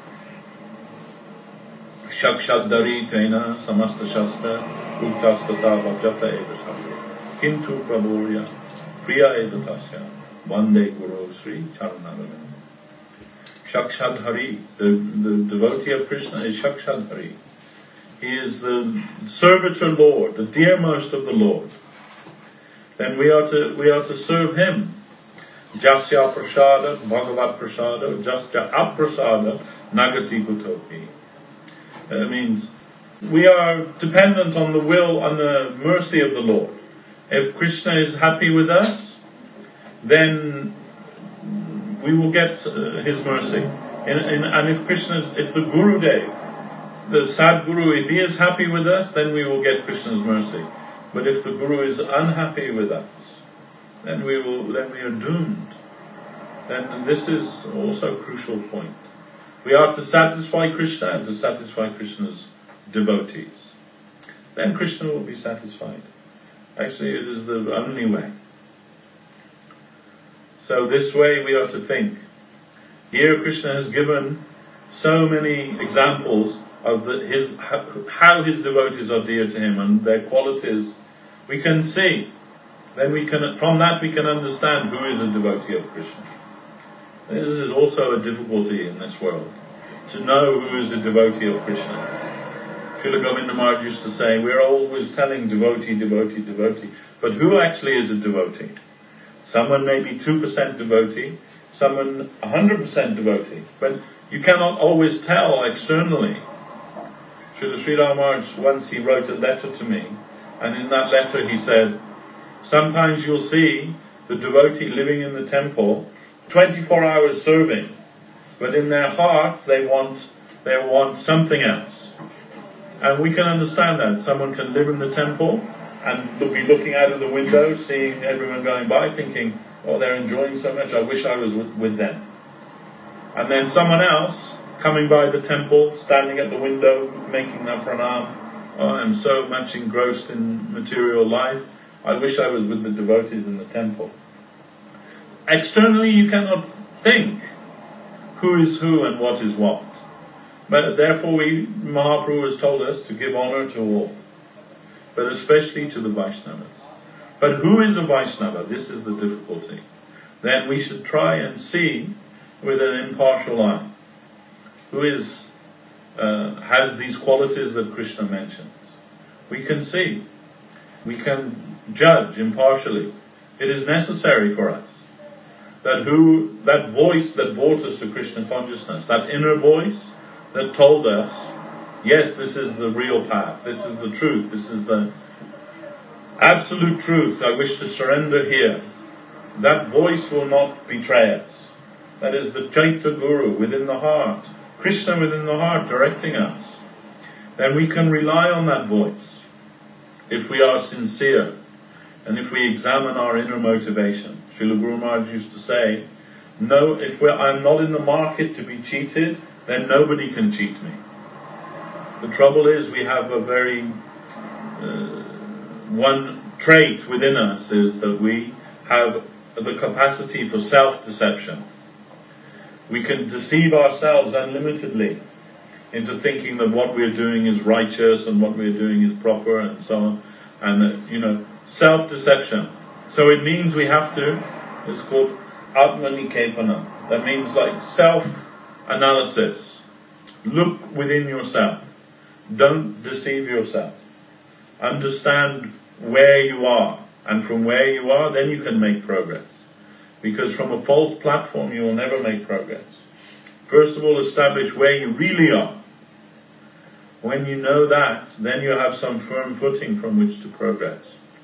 Shakshadari tena samasta shastra uttastata vajata eva shastra kintu prabhurya priya edatasya vande guru sri charanagana. Shakshadhari, the devotee of Krishna is Shakshadhari. He is the servitor Lord, the dearmost of the Lord. Then we are to serve him. Jasya prasada, bhagavat prasada, jasya aprasada, nagati putopi. That means we are dependent on the will and the mercy of the Lord. If Krishna is happy with us, then we will get his mercy. And if the Gurudev, the Sadguru, if he is happy with us, then we will get Krishna's mercy. But if the Guru is unhappy with us, then we are doomed. And this is also a crucial point. We are to satisfy Krishna and to satisfy Krishna's devotees. Then Krishna will be satisfied. Actually, it is the only way. So this way we are to think. Here Krishna has given so many examples of how his devotees are dear to him and their qualities. We can see. Then from that we can understand who is a devotee of Krishna. This is also a difficulty in this world, to know who is a devotee of Krishna. Srila Govinda Maharaj used to say, we are always telling devotee, devotee, devotee. But who actually is a devotee? Someone may be 2% devotee, someone 100% devotee. But you cannot always tell externally. Srila Sridhar Maharaj, once he wrote a letter to me, and in that letter he said, sometimes you'll see the devotee living in the temple, 24 hours serving, but in their heart they want something else. And we can understand that. Someone can live in the temple and be looking out of the window, seeing everyone going by, thinking, oh, they're enjoying so much, I wish I was with them. And then someone else coming by the temple, standing at the window, making their pranam, oh, I'm so much engrossed in material life, I wish I was with the devotees in the temple. Externally you cannot think who is who and what is what. But therefore Mahaprabhu has told us to give honor to all, but especially to the Vaishnavas. But who is a Vaishnava? This is the difficulty. Then we should try and see with an impartial eye who has these qualities that Krishna mentions. We can see. We can judge impartially. It is necessary for us that voice that brought us to Krishna consciousness, that inner voice that told us, yes, this is the real path, this is the truth, this is the absolute truth, I wish to surrender here, that voice will not betray us. That is the Chaitya Guru within the heart, Krishna within the heart directing us. Then we can rely on that voice if we are sincere and if we examine our inner motivation. Srila Guru Maharaj used to say, no, if I'm not in the market to be cheated, then nobody can cheat me. The trouble is we have a very one trait within us is that we have the capacity for self-deception. We can deceive ourselves unlimitedly into thinking that what we're doing is righteous and what we're doing is proper and so on. And self-deception. So it means we have to, it's called Atmanikepana. That means like self-analysis. Look within yourself. Don't deceive yourself. Understand where you are. And from where you are, then you can make progress. Because from a false platform, you will never make progress. First of all, establish where you really are. When you know that, then you have some firm footing from which to progress.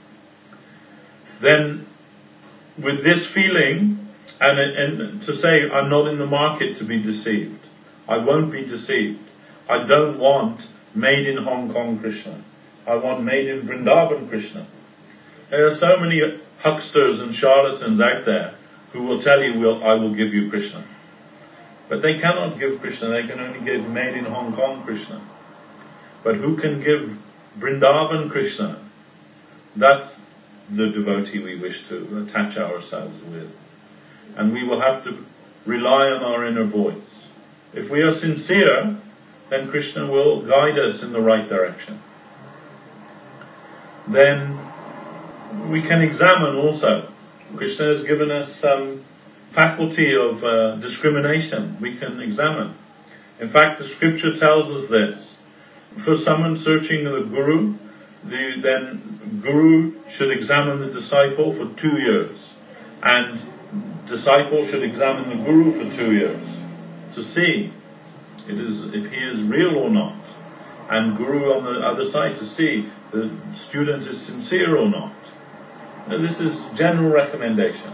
Then, with this feeling, and to say, I'm not in the market to be deceived. I won't be deceived. I don't want made in Hong Kong Krishna. I want made in Vrindavan Krishna. There are so many hucksters and charlatans out there who will tell you, I will give you Krishna. But they cannot give Krishna, they can only give made in Hong Kong Krishna. But who can give Vrindavan Krishna? That's the devotee we wish to attach ourselves with. And we will have to rely on our inner voice. If we are sincere, then Krishna will guide us in the right direction. Then we can examine also. Krishna has given us some faculty of discrimination. We can examine. In fact, the scripture tells us this. For someone searching the Guru, then Guru should examine the disciple for 2 years. And disciple should examine the Guru for 2 years. To see if he is real or not. And Guru on the other side to see the student is sincere or not. Now, this is general recommendation.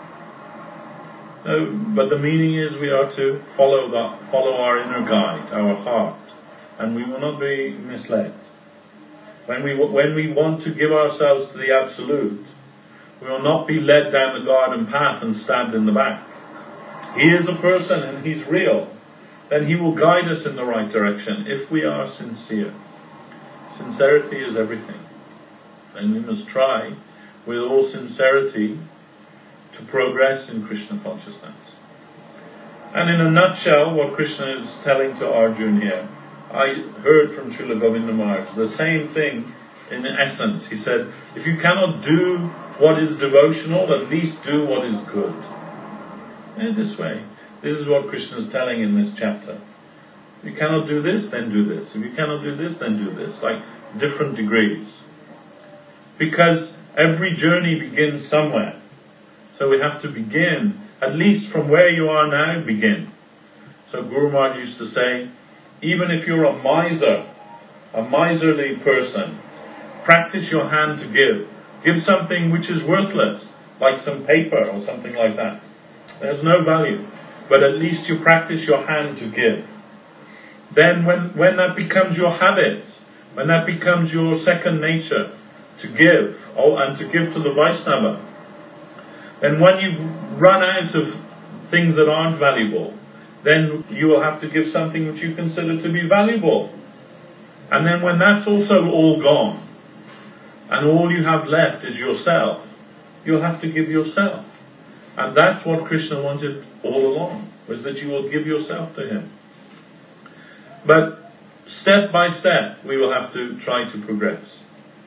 But the meaning is we are to follow our inner guide, our heart, and we will not be misled. When we want to give ourselves to the Absolute, we will not be led down the garden path and stabbed in the back. He is a person and he's real. Then he will guide us in the right direction if we are sincere. Sincerity is everything. And we must try with all sincerity to progress in Krishna consciousness. And in a nutshell, what Krishna is telling to Arjuna here, I heard from Srila Govinda Maharaj the same thing in essence. He said, if you cannot do what is devotional, at least do what is good. In this way. This is what Krishna is telling in this chapter. If you cannot do this, then do this. If you cannot do this, then do this. Like different degrees. Because every journey begins somewhere. So we have to begin, at least from where you are now, begin. So Guru Maharaj used to say, even if you're a miserly person, practice your hand to give. Give something which is worthless, like some paper or something like that. There's no value. But at least you practice your hand to give. Then when that becomes your habit, when that becomes your second nature, to give, and to give to the Vaishnava, then when you've run out of things that aren't valuable, then you will have to give something which you consider to be valuable. And then when that's also all gone, and all you have left is yourself, you'll have to give yourself. And that's what Krishna wanted all along, was that you will give yourself to him. But step by step, we will have to try to progress.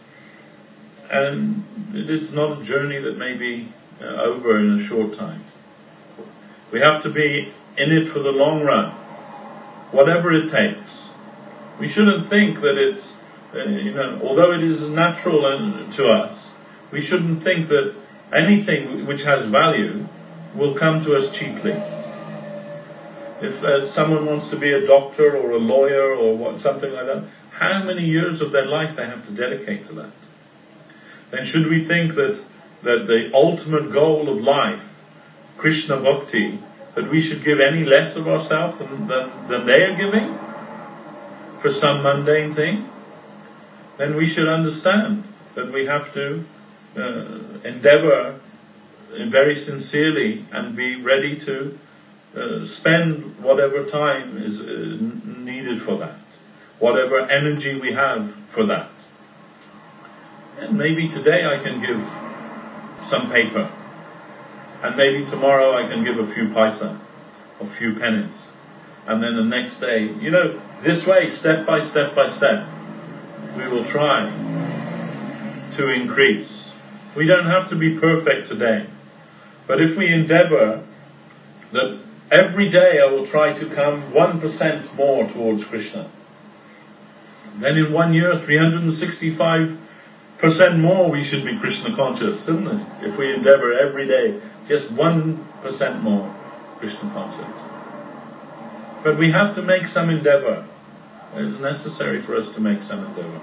And it's not a journey that may be over in a short time. We have to be in it for the long run, whatever it takes. We shouldn't think that it's, although it is natural to us, we shouldn't think that anything which has value will come to us cheaply. If someone wants to be a doctor or a lawyer or something like that, how many years of their life they have to dedicate to that? Then should we think that the ultimate goal of life, Krishna Bhakti, that we should give any less of ourselves than they are giving for some mundane thing? Then we should understand that we have to endeavor very sincerely and be ready to spend whatever time is needed for that, whatever energy we have for that. And maybe today I can give some paper, and maybe tomorrow I can give a few paisa, a few pennies, and then the next day, this way, step by step by step, we will try to increase. We don't have to be perfect today, but if we endeavor that every day I will try to come 1% more towards Krishna, then in 1 year, 365% more we should be Krishna conscious, isn't it? If we endeavor every day, just 1% more Krishna conscious. But we have to make some endeavor. It's necessary for us to make some endeavor.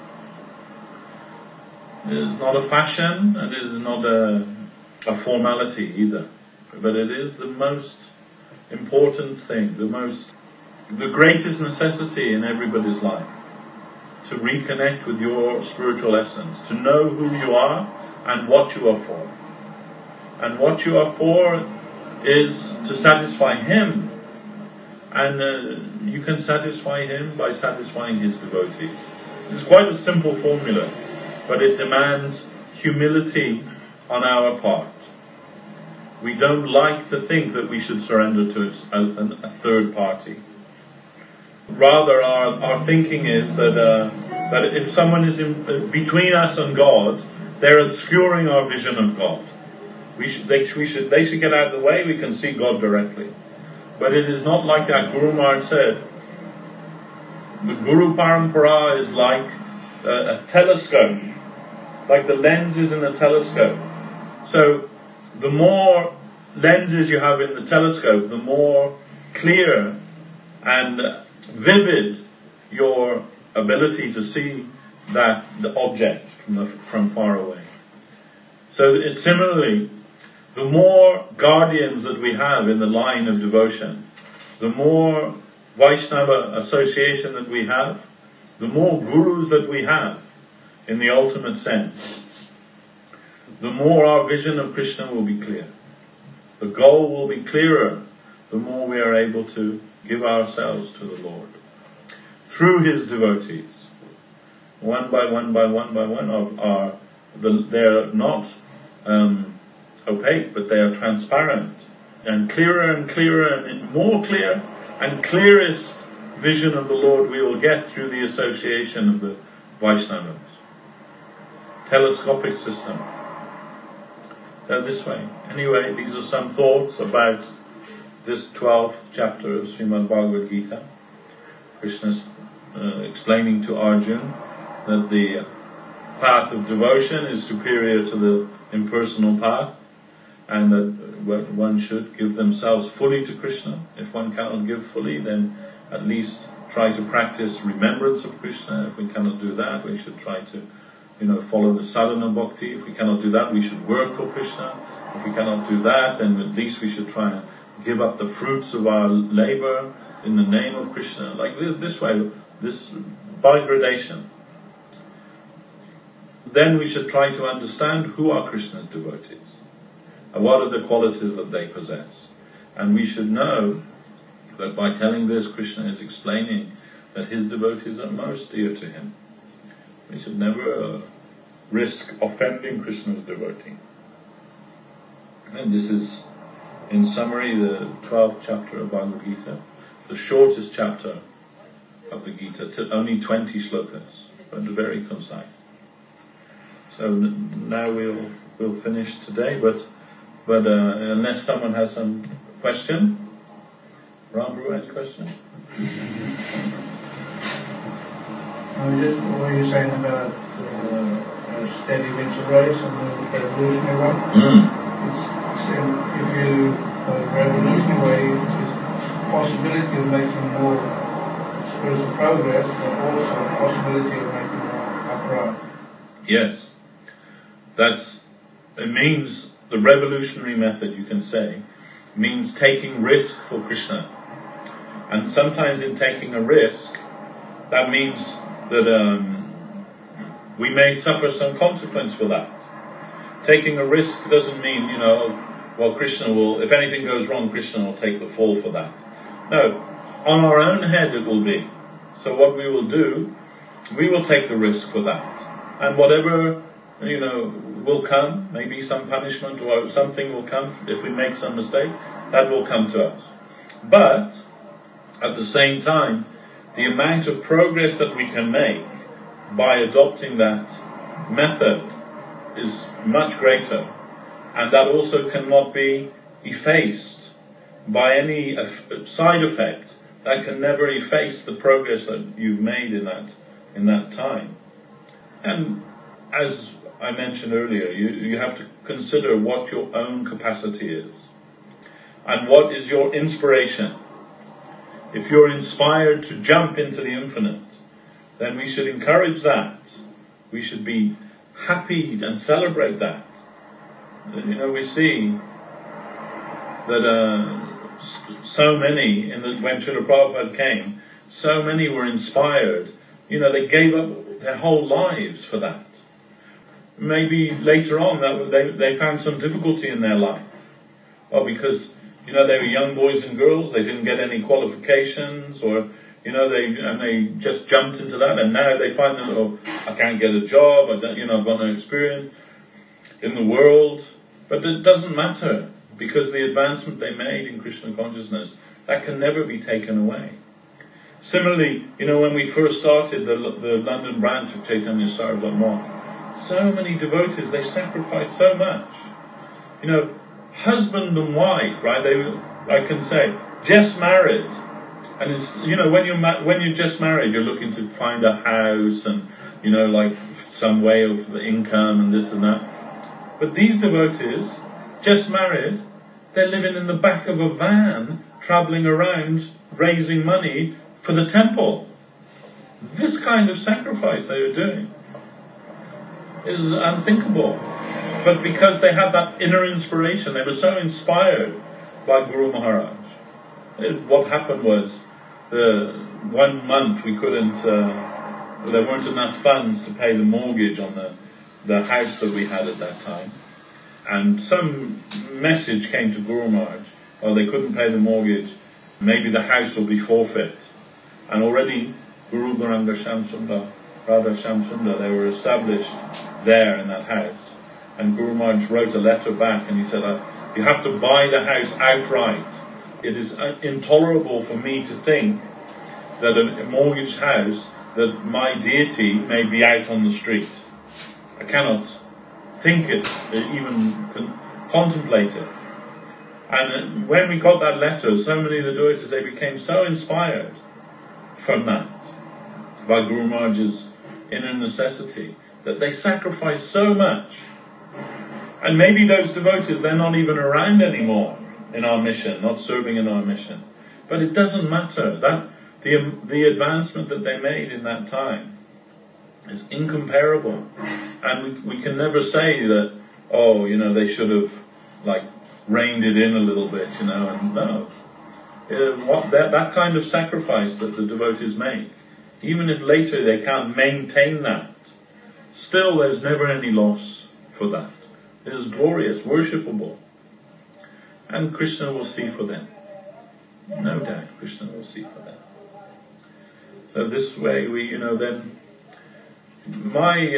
It is not a fashion, and it is not a formality either. But it is the most important thing, the greatest necessity in everybody's life. To reconnect with your spiritual essence, to know who you are and what you are for. And what you are for is to satisfy Him. And you can satisfy Him by satisfying His devotees. It's quite a simple formula, but it demands humility on our part. We don't like to think that we should surrender to a third party. Rather, our thinking is that if someone is between us and God, they're obscuring our vision of God. They should get out of the way. We can see God directly. But it is not like that. Guru Maharaj said, the Guru Parampara is like a telescope, like the lenses in a telescope. So the more lenses you have in the telescope, the more clear and vivid your ability to see the object from far away. So similarly, the more guardians that we have in the line of devotion, the more Vaishnava association that we have, the more gurus that we have in the ultimate sense, the more our vision of Krishna will be clear. The goal will be clearer the more we are able to give ourselves to the Lord. Through His devotees. One by one they are not opaque, but they are transparent. And clearer and more clear and clearest vision of the Lord we will get through the association of the Vaishnavas. Telescopic system. So this way. Anyway, these are some thoughts about this 12th chapter of Srimad Bhagavad Gita. Krishna's explaining to Arjuna that the path of devotion is superior to the impersonal path, and that one should give themselves fully to Krishna. If one cannot give fully, then at least try to practice remembrance of Krishna. If we cannot do that, we should try to follow the sadhana bhakti. If we cannot do that, we should work for Krishna. If we cannot do that, then at least we should try and give up the fruits of our labor in the name of Krishna. Like this way, by gradation. Then we should try to understand who are Krishna's devotees, and what are the qualities that they possess. And we should know that by telling this, Krishna is explaining that His devotees are most dear to Him. We should never risk offending Krishna's devotee. And this is, in summary, the 12th chapter of Bhagavad Gita, the shortest chapter of the Gita, only 20 shlokas, but very concise. So now we'll finish today, but unless someone has some question. Rambhu, any question? Just what you're saying about steady wins a race and the revolutionary way. If you revolutionary way, possibility of making more spiritual progress, but also the possibility of making more upright. Yes. It means the revolutionary method, you can say, means taking risk for Krishna. And sometimes in taking a risk, that means that we may suffer some consequence for that. Taking a risk doesn't mean, well, Krishna will, if anything goes wrong, Krishna will take the fall for that. No, on our own head it will be. So what we will do, we will take the risk for that. And whatever, will come, maybe some punishment or something will come if we make some mistake, that will come to us. But, at the same time, the amount of progress that we can make by adopting that method is much greater, and that also cannot be effaced by any side effect. That can never efface the progress that you've made in that time. And as I mentioned earlier, you have to consider what your own capacity is and what is your inspiration. If you're inspired to jump into the infinite, then we should encourage that. We should be happy and celebrate that. We see that so many, when Srila Prabhupada came, so many were inspired. They gave up their whole lives for that. Maybe later on they found some difficulty in their life. Or because, they were young boys and girls, they didn't get any qualifications, or, they just jumped into that, and now they find that, I can't get a job, I've got no experience in the world. But it doesn't matter, because the advancement they made in Krishna consciousness, that can never be taken away. Similarly, when we first started the London branch of Chaitanya Saraswat Math, so many devotees, they sacrificed so much. Husband and wife, right? I can say, just married. And it's, when you're just married, you're looking to find a house and, like some way of income and this and that. But these devotees, just married, they're living in the back of a van, travelling around, raising money for the temple. This kind of sacrifice they were doing is unthinkable. But because they had that inner inspiration, they were so inspired by Guru Maharaj. What happened was, 1 month we couldn't, there weren't enough funds to pay the mortgage on the house that we had at that time. And some message came to Guru Maharaj, they couldn't pay the mortgage, maybe the house will be forfeit. And already Guru Gauranga Shamsundar, Radha Shamsundar, they were established there in that house. And Guru Maharaj wrote a letter back and he said, you have to buy the house outright. It is intolerable for me to think that a mortgaged house, that my deity may be out on the street. I cannot think it, even contemplate it. And when we got that letter, so many of the devotees, they became so inspired from that, by Guru Maharaj's inner necessity, that they sacrificed so much. And maybe those devotees, they're not even around anymore in our mission, not serving in our mission. But it doesn't matter. That the advancement that they made in that time is incomparable. And we can never say that, they should have reined it in a little bit, and no. That kind of sacrifice that the devotees make, even if later they can't maintain that, still there's never any loss for that. It is glorious, worshipable. And Krishna will see for them. No doubt Krishna will see for them. So this way then my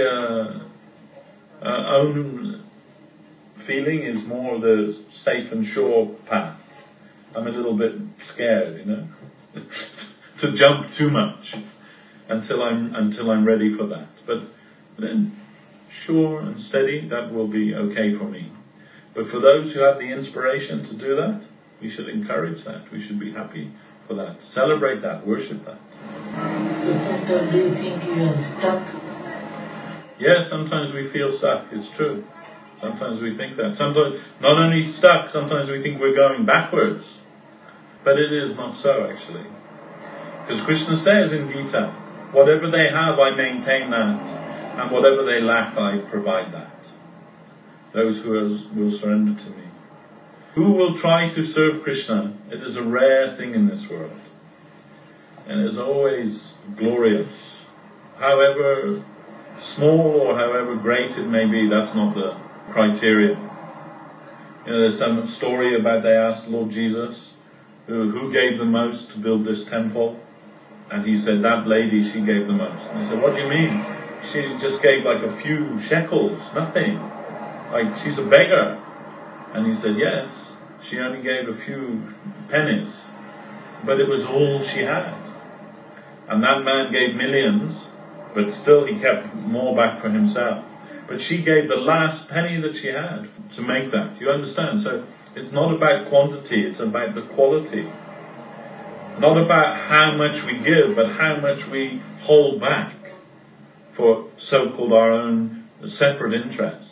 own feeling is more the safe and sure path. I'm a little bit scared, to jump too much until I'm ready for that. But then sure and steady, that will be okay for me. But for those who have the inspiration to do that, we should encourage that. We should be happy for that. Celebrate that. Worship that. So sometimes do you think you are stuck? Yeah, sometimes we feel stuck. It's true. Sometimes we think that. Sometimes, not only stuck, sometimes we think we're going backwards. But it is not so, actually. Because Krishna says in Gita, whatever they have, I maintain that, and whatever they lack, I provide that. Those who will surrender to me. Who will try to serve Krishna? It is a rare thing in this world. And it is always glorious. However small or however great it may be, that's not the criteria. There's some story about they asked Lord Jesus, who gave the most to build this temple? And he said, that lady, she gave the most. And he said, what do you mean? She just gave like a few shekels, nothing. Like she's a beggar. And he said, yes, she only gave a few pennies. But it was all she had. And that man gave millions, but still he kept more back for himself. But she gave the last penny that she had to make that. You understand? So it's not about quantity, it's about the quality. Not about how much we give, but how much we hold back for so-called our own separate interest.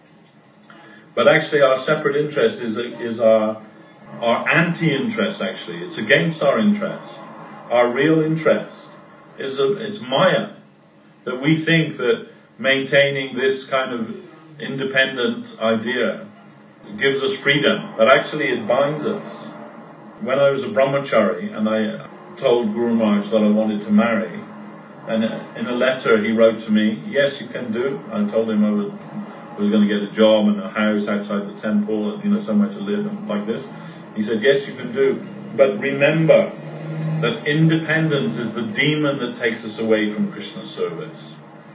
But actually our separate interest is our anti-interest, actually. It's against our interest. Our real interest it's Maya. That we think that maintaining this kind of independent idea gives us freedom, but actually it binds us. When I was a brahmachari and I told Guru Maharaj that I wanted to marry, and in a letter he wrote to me, yes, you can do. I told him I was going to get a job and a house outside the temple, and somewhere to live and like this. He said, yes, you can do, but remember that independence is the demon that takes us away from Krishna's service.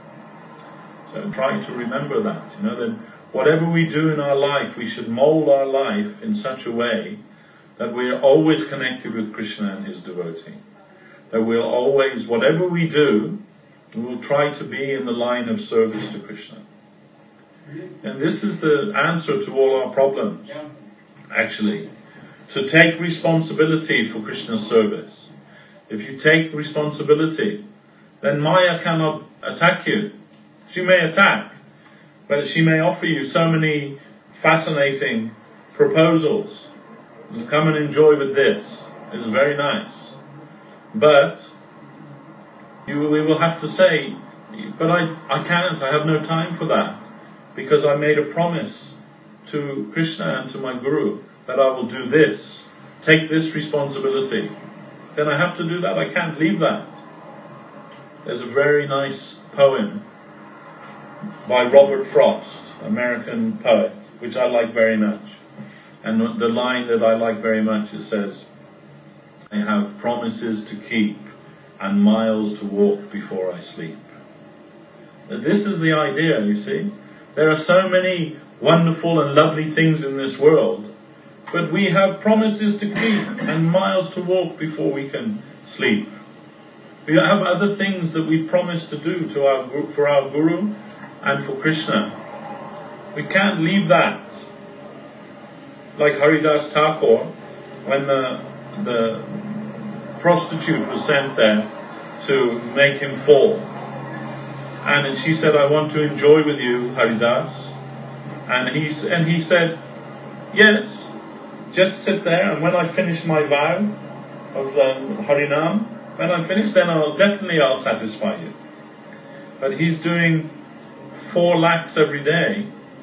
So I'm trying to remember that, that whatever we do in our life, we should mold our life in such a way that we are always connected with Krishna and his devotee. That we'll always, whatever we do, we'll try to be in the line of service to Krishna. And this is the answer to all our problems, actually. To take responsibility for Krishna's service. If you take responsibility, then Maya cannot attack you. She may attack, but she may offer you so many fascinating proposals. Come and enjoy with this. It's very nice. But we will have to say, but I can't, I have no time for that. Because I made a promise to Krishna and to my Guru that I will do this. Take this responsibility. Then I have to do that. I can't leave that. There's a very nice poem by Robert Frost, American poet, which I like very much. And the line that I like very much, it says, I have promises to keep and miles to walk before I sleep. This is the idea, you see. There are so many wonderful and lovely things in this world, but we have promises to keep and miles to walk before we can sleep. We have other things that we promise to do for our Guru and for Krishna. We can't leave that. Like Haridas Thakur, when the prostitute was sent there to make him fall. And she said, I want to enjoy with you, Haridas. And he said, yes, just sit there, and when I finish my vow of Harinam, when I finish, then I'll satisfy you. But he's doing 4 lakhs every day.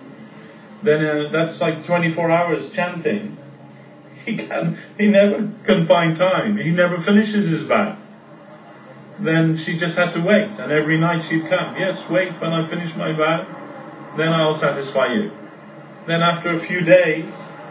Then that's like 24 hours chanting. He never can find time. He never finishes his vow. Then she just had to wait, and every night she'd come. Yes, wait when I finish my vow, then I'll satisfy you. Then after a few days,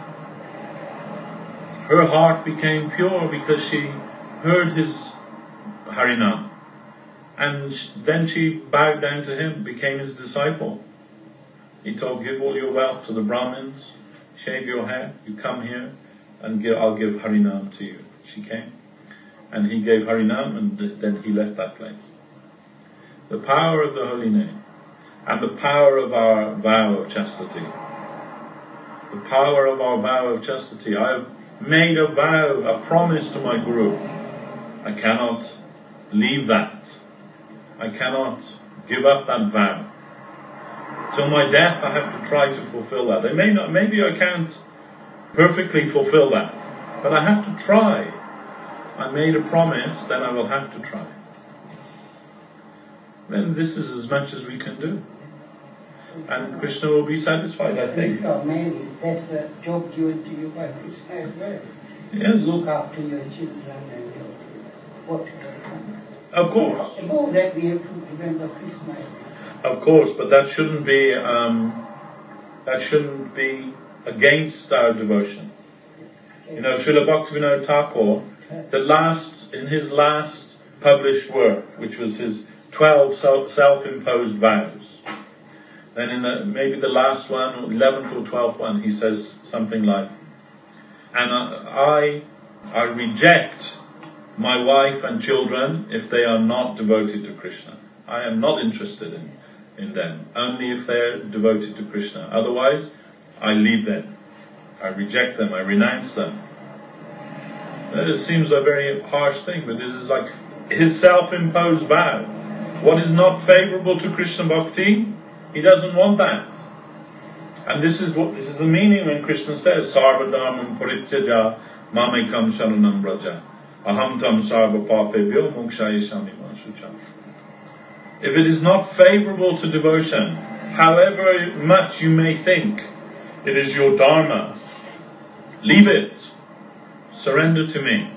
her heart became pure because she heard his Harinam. And then she bowed down to him, became his disciple. He told, give all your wealth to the Brahmins, shave your hair, you come here, and I'll give Harinam to you. She came. And he gave Harinam, and then he left that place. The power of the holy name, and the power of our vow of chastity. The power of our vow of chastity. I have made a vow, a promise to my Guru. I cannot leave that. I cannot give up that vow. Till my death, I have to try to fulfill that. Maybe I can't perfectly fulfill that, but I have to try. I made a promise, then I will have to try. Then this is as much as we can do. And Krishna will be satisfied, I think. If you are married, that's a job given to you by Krishna as well. Yes. Look after your children and your what. Of course. Above that, we have to remember Krishna. Of course, but that shouldn't be against our devotion. You know, Srila Bhaktivinoda Thakur, in his last published work, which was his 12 self-imposed vows, then in maybe the last one, or 11th or 12th one, he says something like, and I reject my wife and children if they are not devoted to Krishna. I am not interested in them, only if they are devoted to Krishna. Otherwise, I leave them. I reject them, I renounce them. It seems a very harsh thing, but this is like his self-imposed vow. What is not favorable to Krishna Bhakti, he doesn't want that. And this is the meaning when Krishna says, Sarvadharmam parityaja mamekam sharanam braja aham tam sarva papebhyo mokshayishami shucha. If it is not favorable to devotion, however much you may think it is your dharma, leave it. Surrender to me.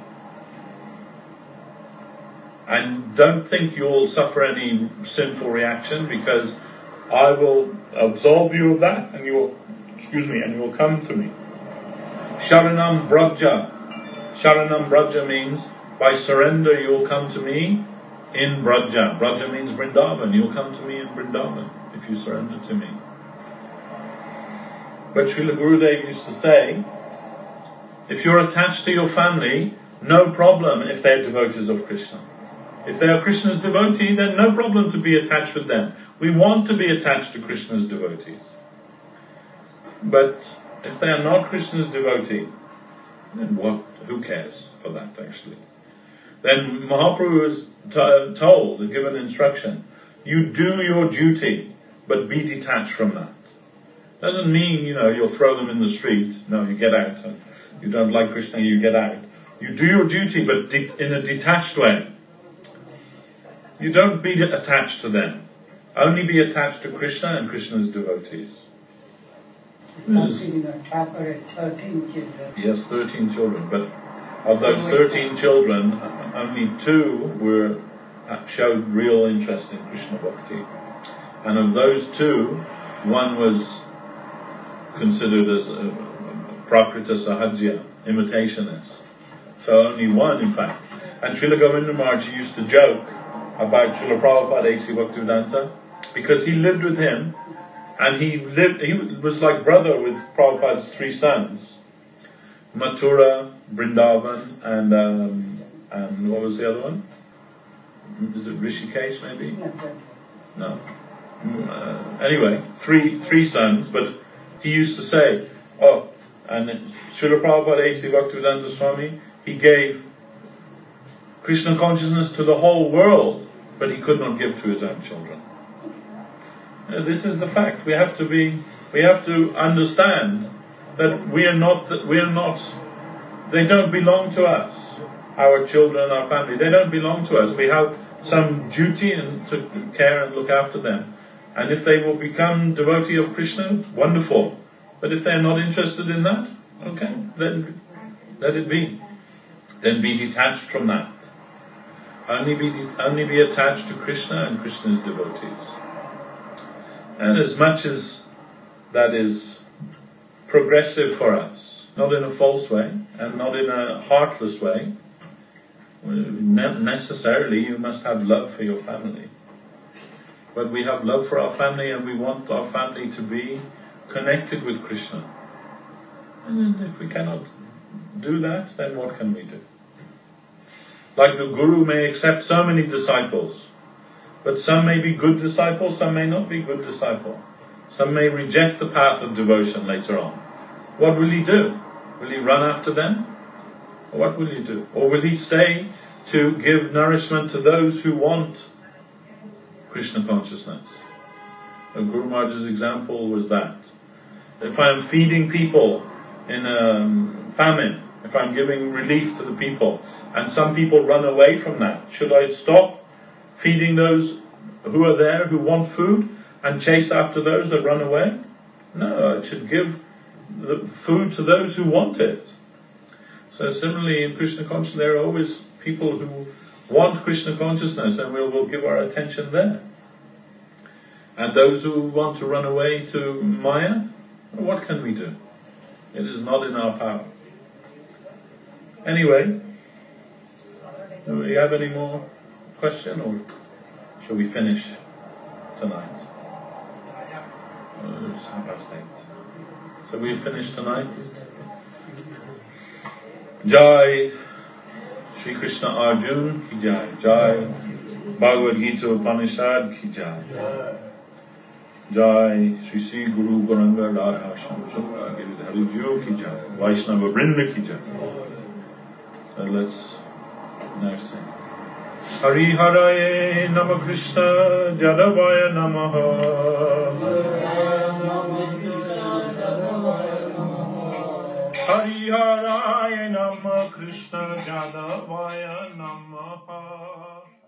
And don't think you'll suffer any sinful reaction, because I will absolve you of that, and you will come to me. Sharanam Braja. Sharanam Braja means by surrender you will come to me in Braja. Braja means Vrindavan. You'll come to me in Vrindavan if you surrender to me. But Srila Gurudev used to say, if you're attached to your family, no problem if they're devotees of Krishna. If they are Krishna's devotee, then no problem to be attached with them. We want to be attached to Krishna's devotees. But if they are not Krishna's devotee, then what? Who cares for that, actually? Then Mahaprabhu is told, given instruction, you do your duty, but be detached from that. Doesn't mean, you'll throw them in the street. No, you get out. You don't like Krishna, you get out. You do your duty, but in a detached way. You don't be attached to them. Only be attached to Krishna and Krishna's devotees. Thakur had 13 children. Yes, 13 children. But of those 13 children, only 2 showed real interest in Krishna Bhakti. And of those 2, one was considered as a Prakrita Sahajya, imitationist. So only one, in fact. And Srila Govinda Maharaj used to joke about Srila Prabhupada A.C. Bhaktivedanta, because he lived with him, and he was like brother with Prabhupada's 3 sons, Mathura, Vrindavan, and what was the other one? Is it Rishikesh, maybe? No. Anyway, three sons, but he used to say, and Srila Prabhupada A.C. Bhaktivedanta Swami, he gave Krishna consciousness to the whole world, but he could not give to his own children. This is the fact. We have to understand that we are not, they don't belong to us. Our children, our family, they don't belong to us. We have some duty to care and look after them. And if they will become devotee of Krishna, wonderful. But if they're not interested in that, okay, then let it be. Then be detached from that. Only be attached to Krishna and Krishna's devotees. And as much as that is progressive for us, not in a false way and not in a heartless way, necessarily you must have love for your family. But we have love for our family, and we want our family to be connected with Krishna. And if we cannot do that, then what can we do? Like the Guru may accept so many disciples, but some may be good disciples, some may not be good disciples. Some may reject the path of devotion later on. What will he do? Will he run after them? Or what will he do? Or will he stay to give nourishment to those who want Krishna consciousness? And Guru Maharaj's example was that. If I am feeding people in famine, if I'm giving relief to the people, And some people run away from that. Should I stop feeding those who are there, who want food, and chase after those that run away? No, I should give the food to those who want it. So similarly in Krishna consciousness, there are always people who want Krishna consciousness, and we will give our attention there. And those who want to run away to Maya, what can we do? It is not in our power. Anyway, do we have any more question, or shall we finish tonight? It's 8:30. So we finish tonight. Jai Shri Krishna Arjun ki jai. Jai Bhagavad Gita Upanishad ki jai. Jai Shri Sri Guru Gauranga Radha Shamsundar Giridhari Jiyo ki jai. Vaishnava Vrinda ki jai. So let's now sing. Hari Haraye Nama Krishna Jadavaya Namaha. Hari Haraya Nama Krishna Jadavaya Namaha.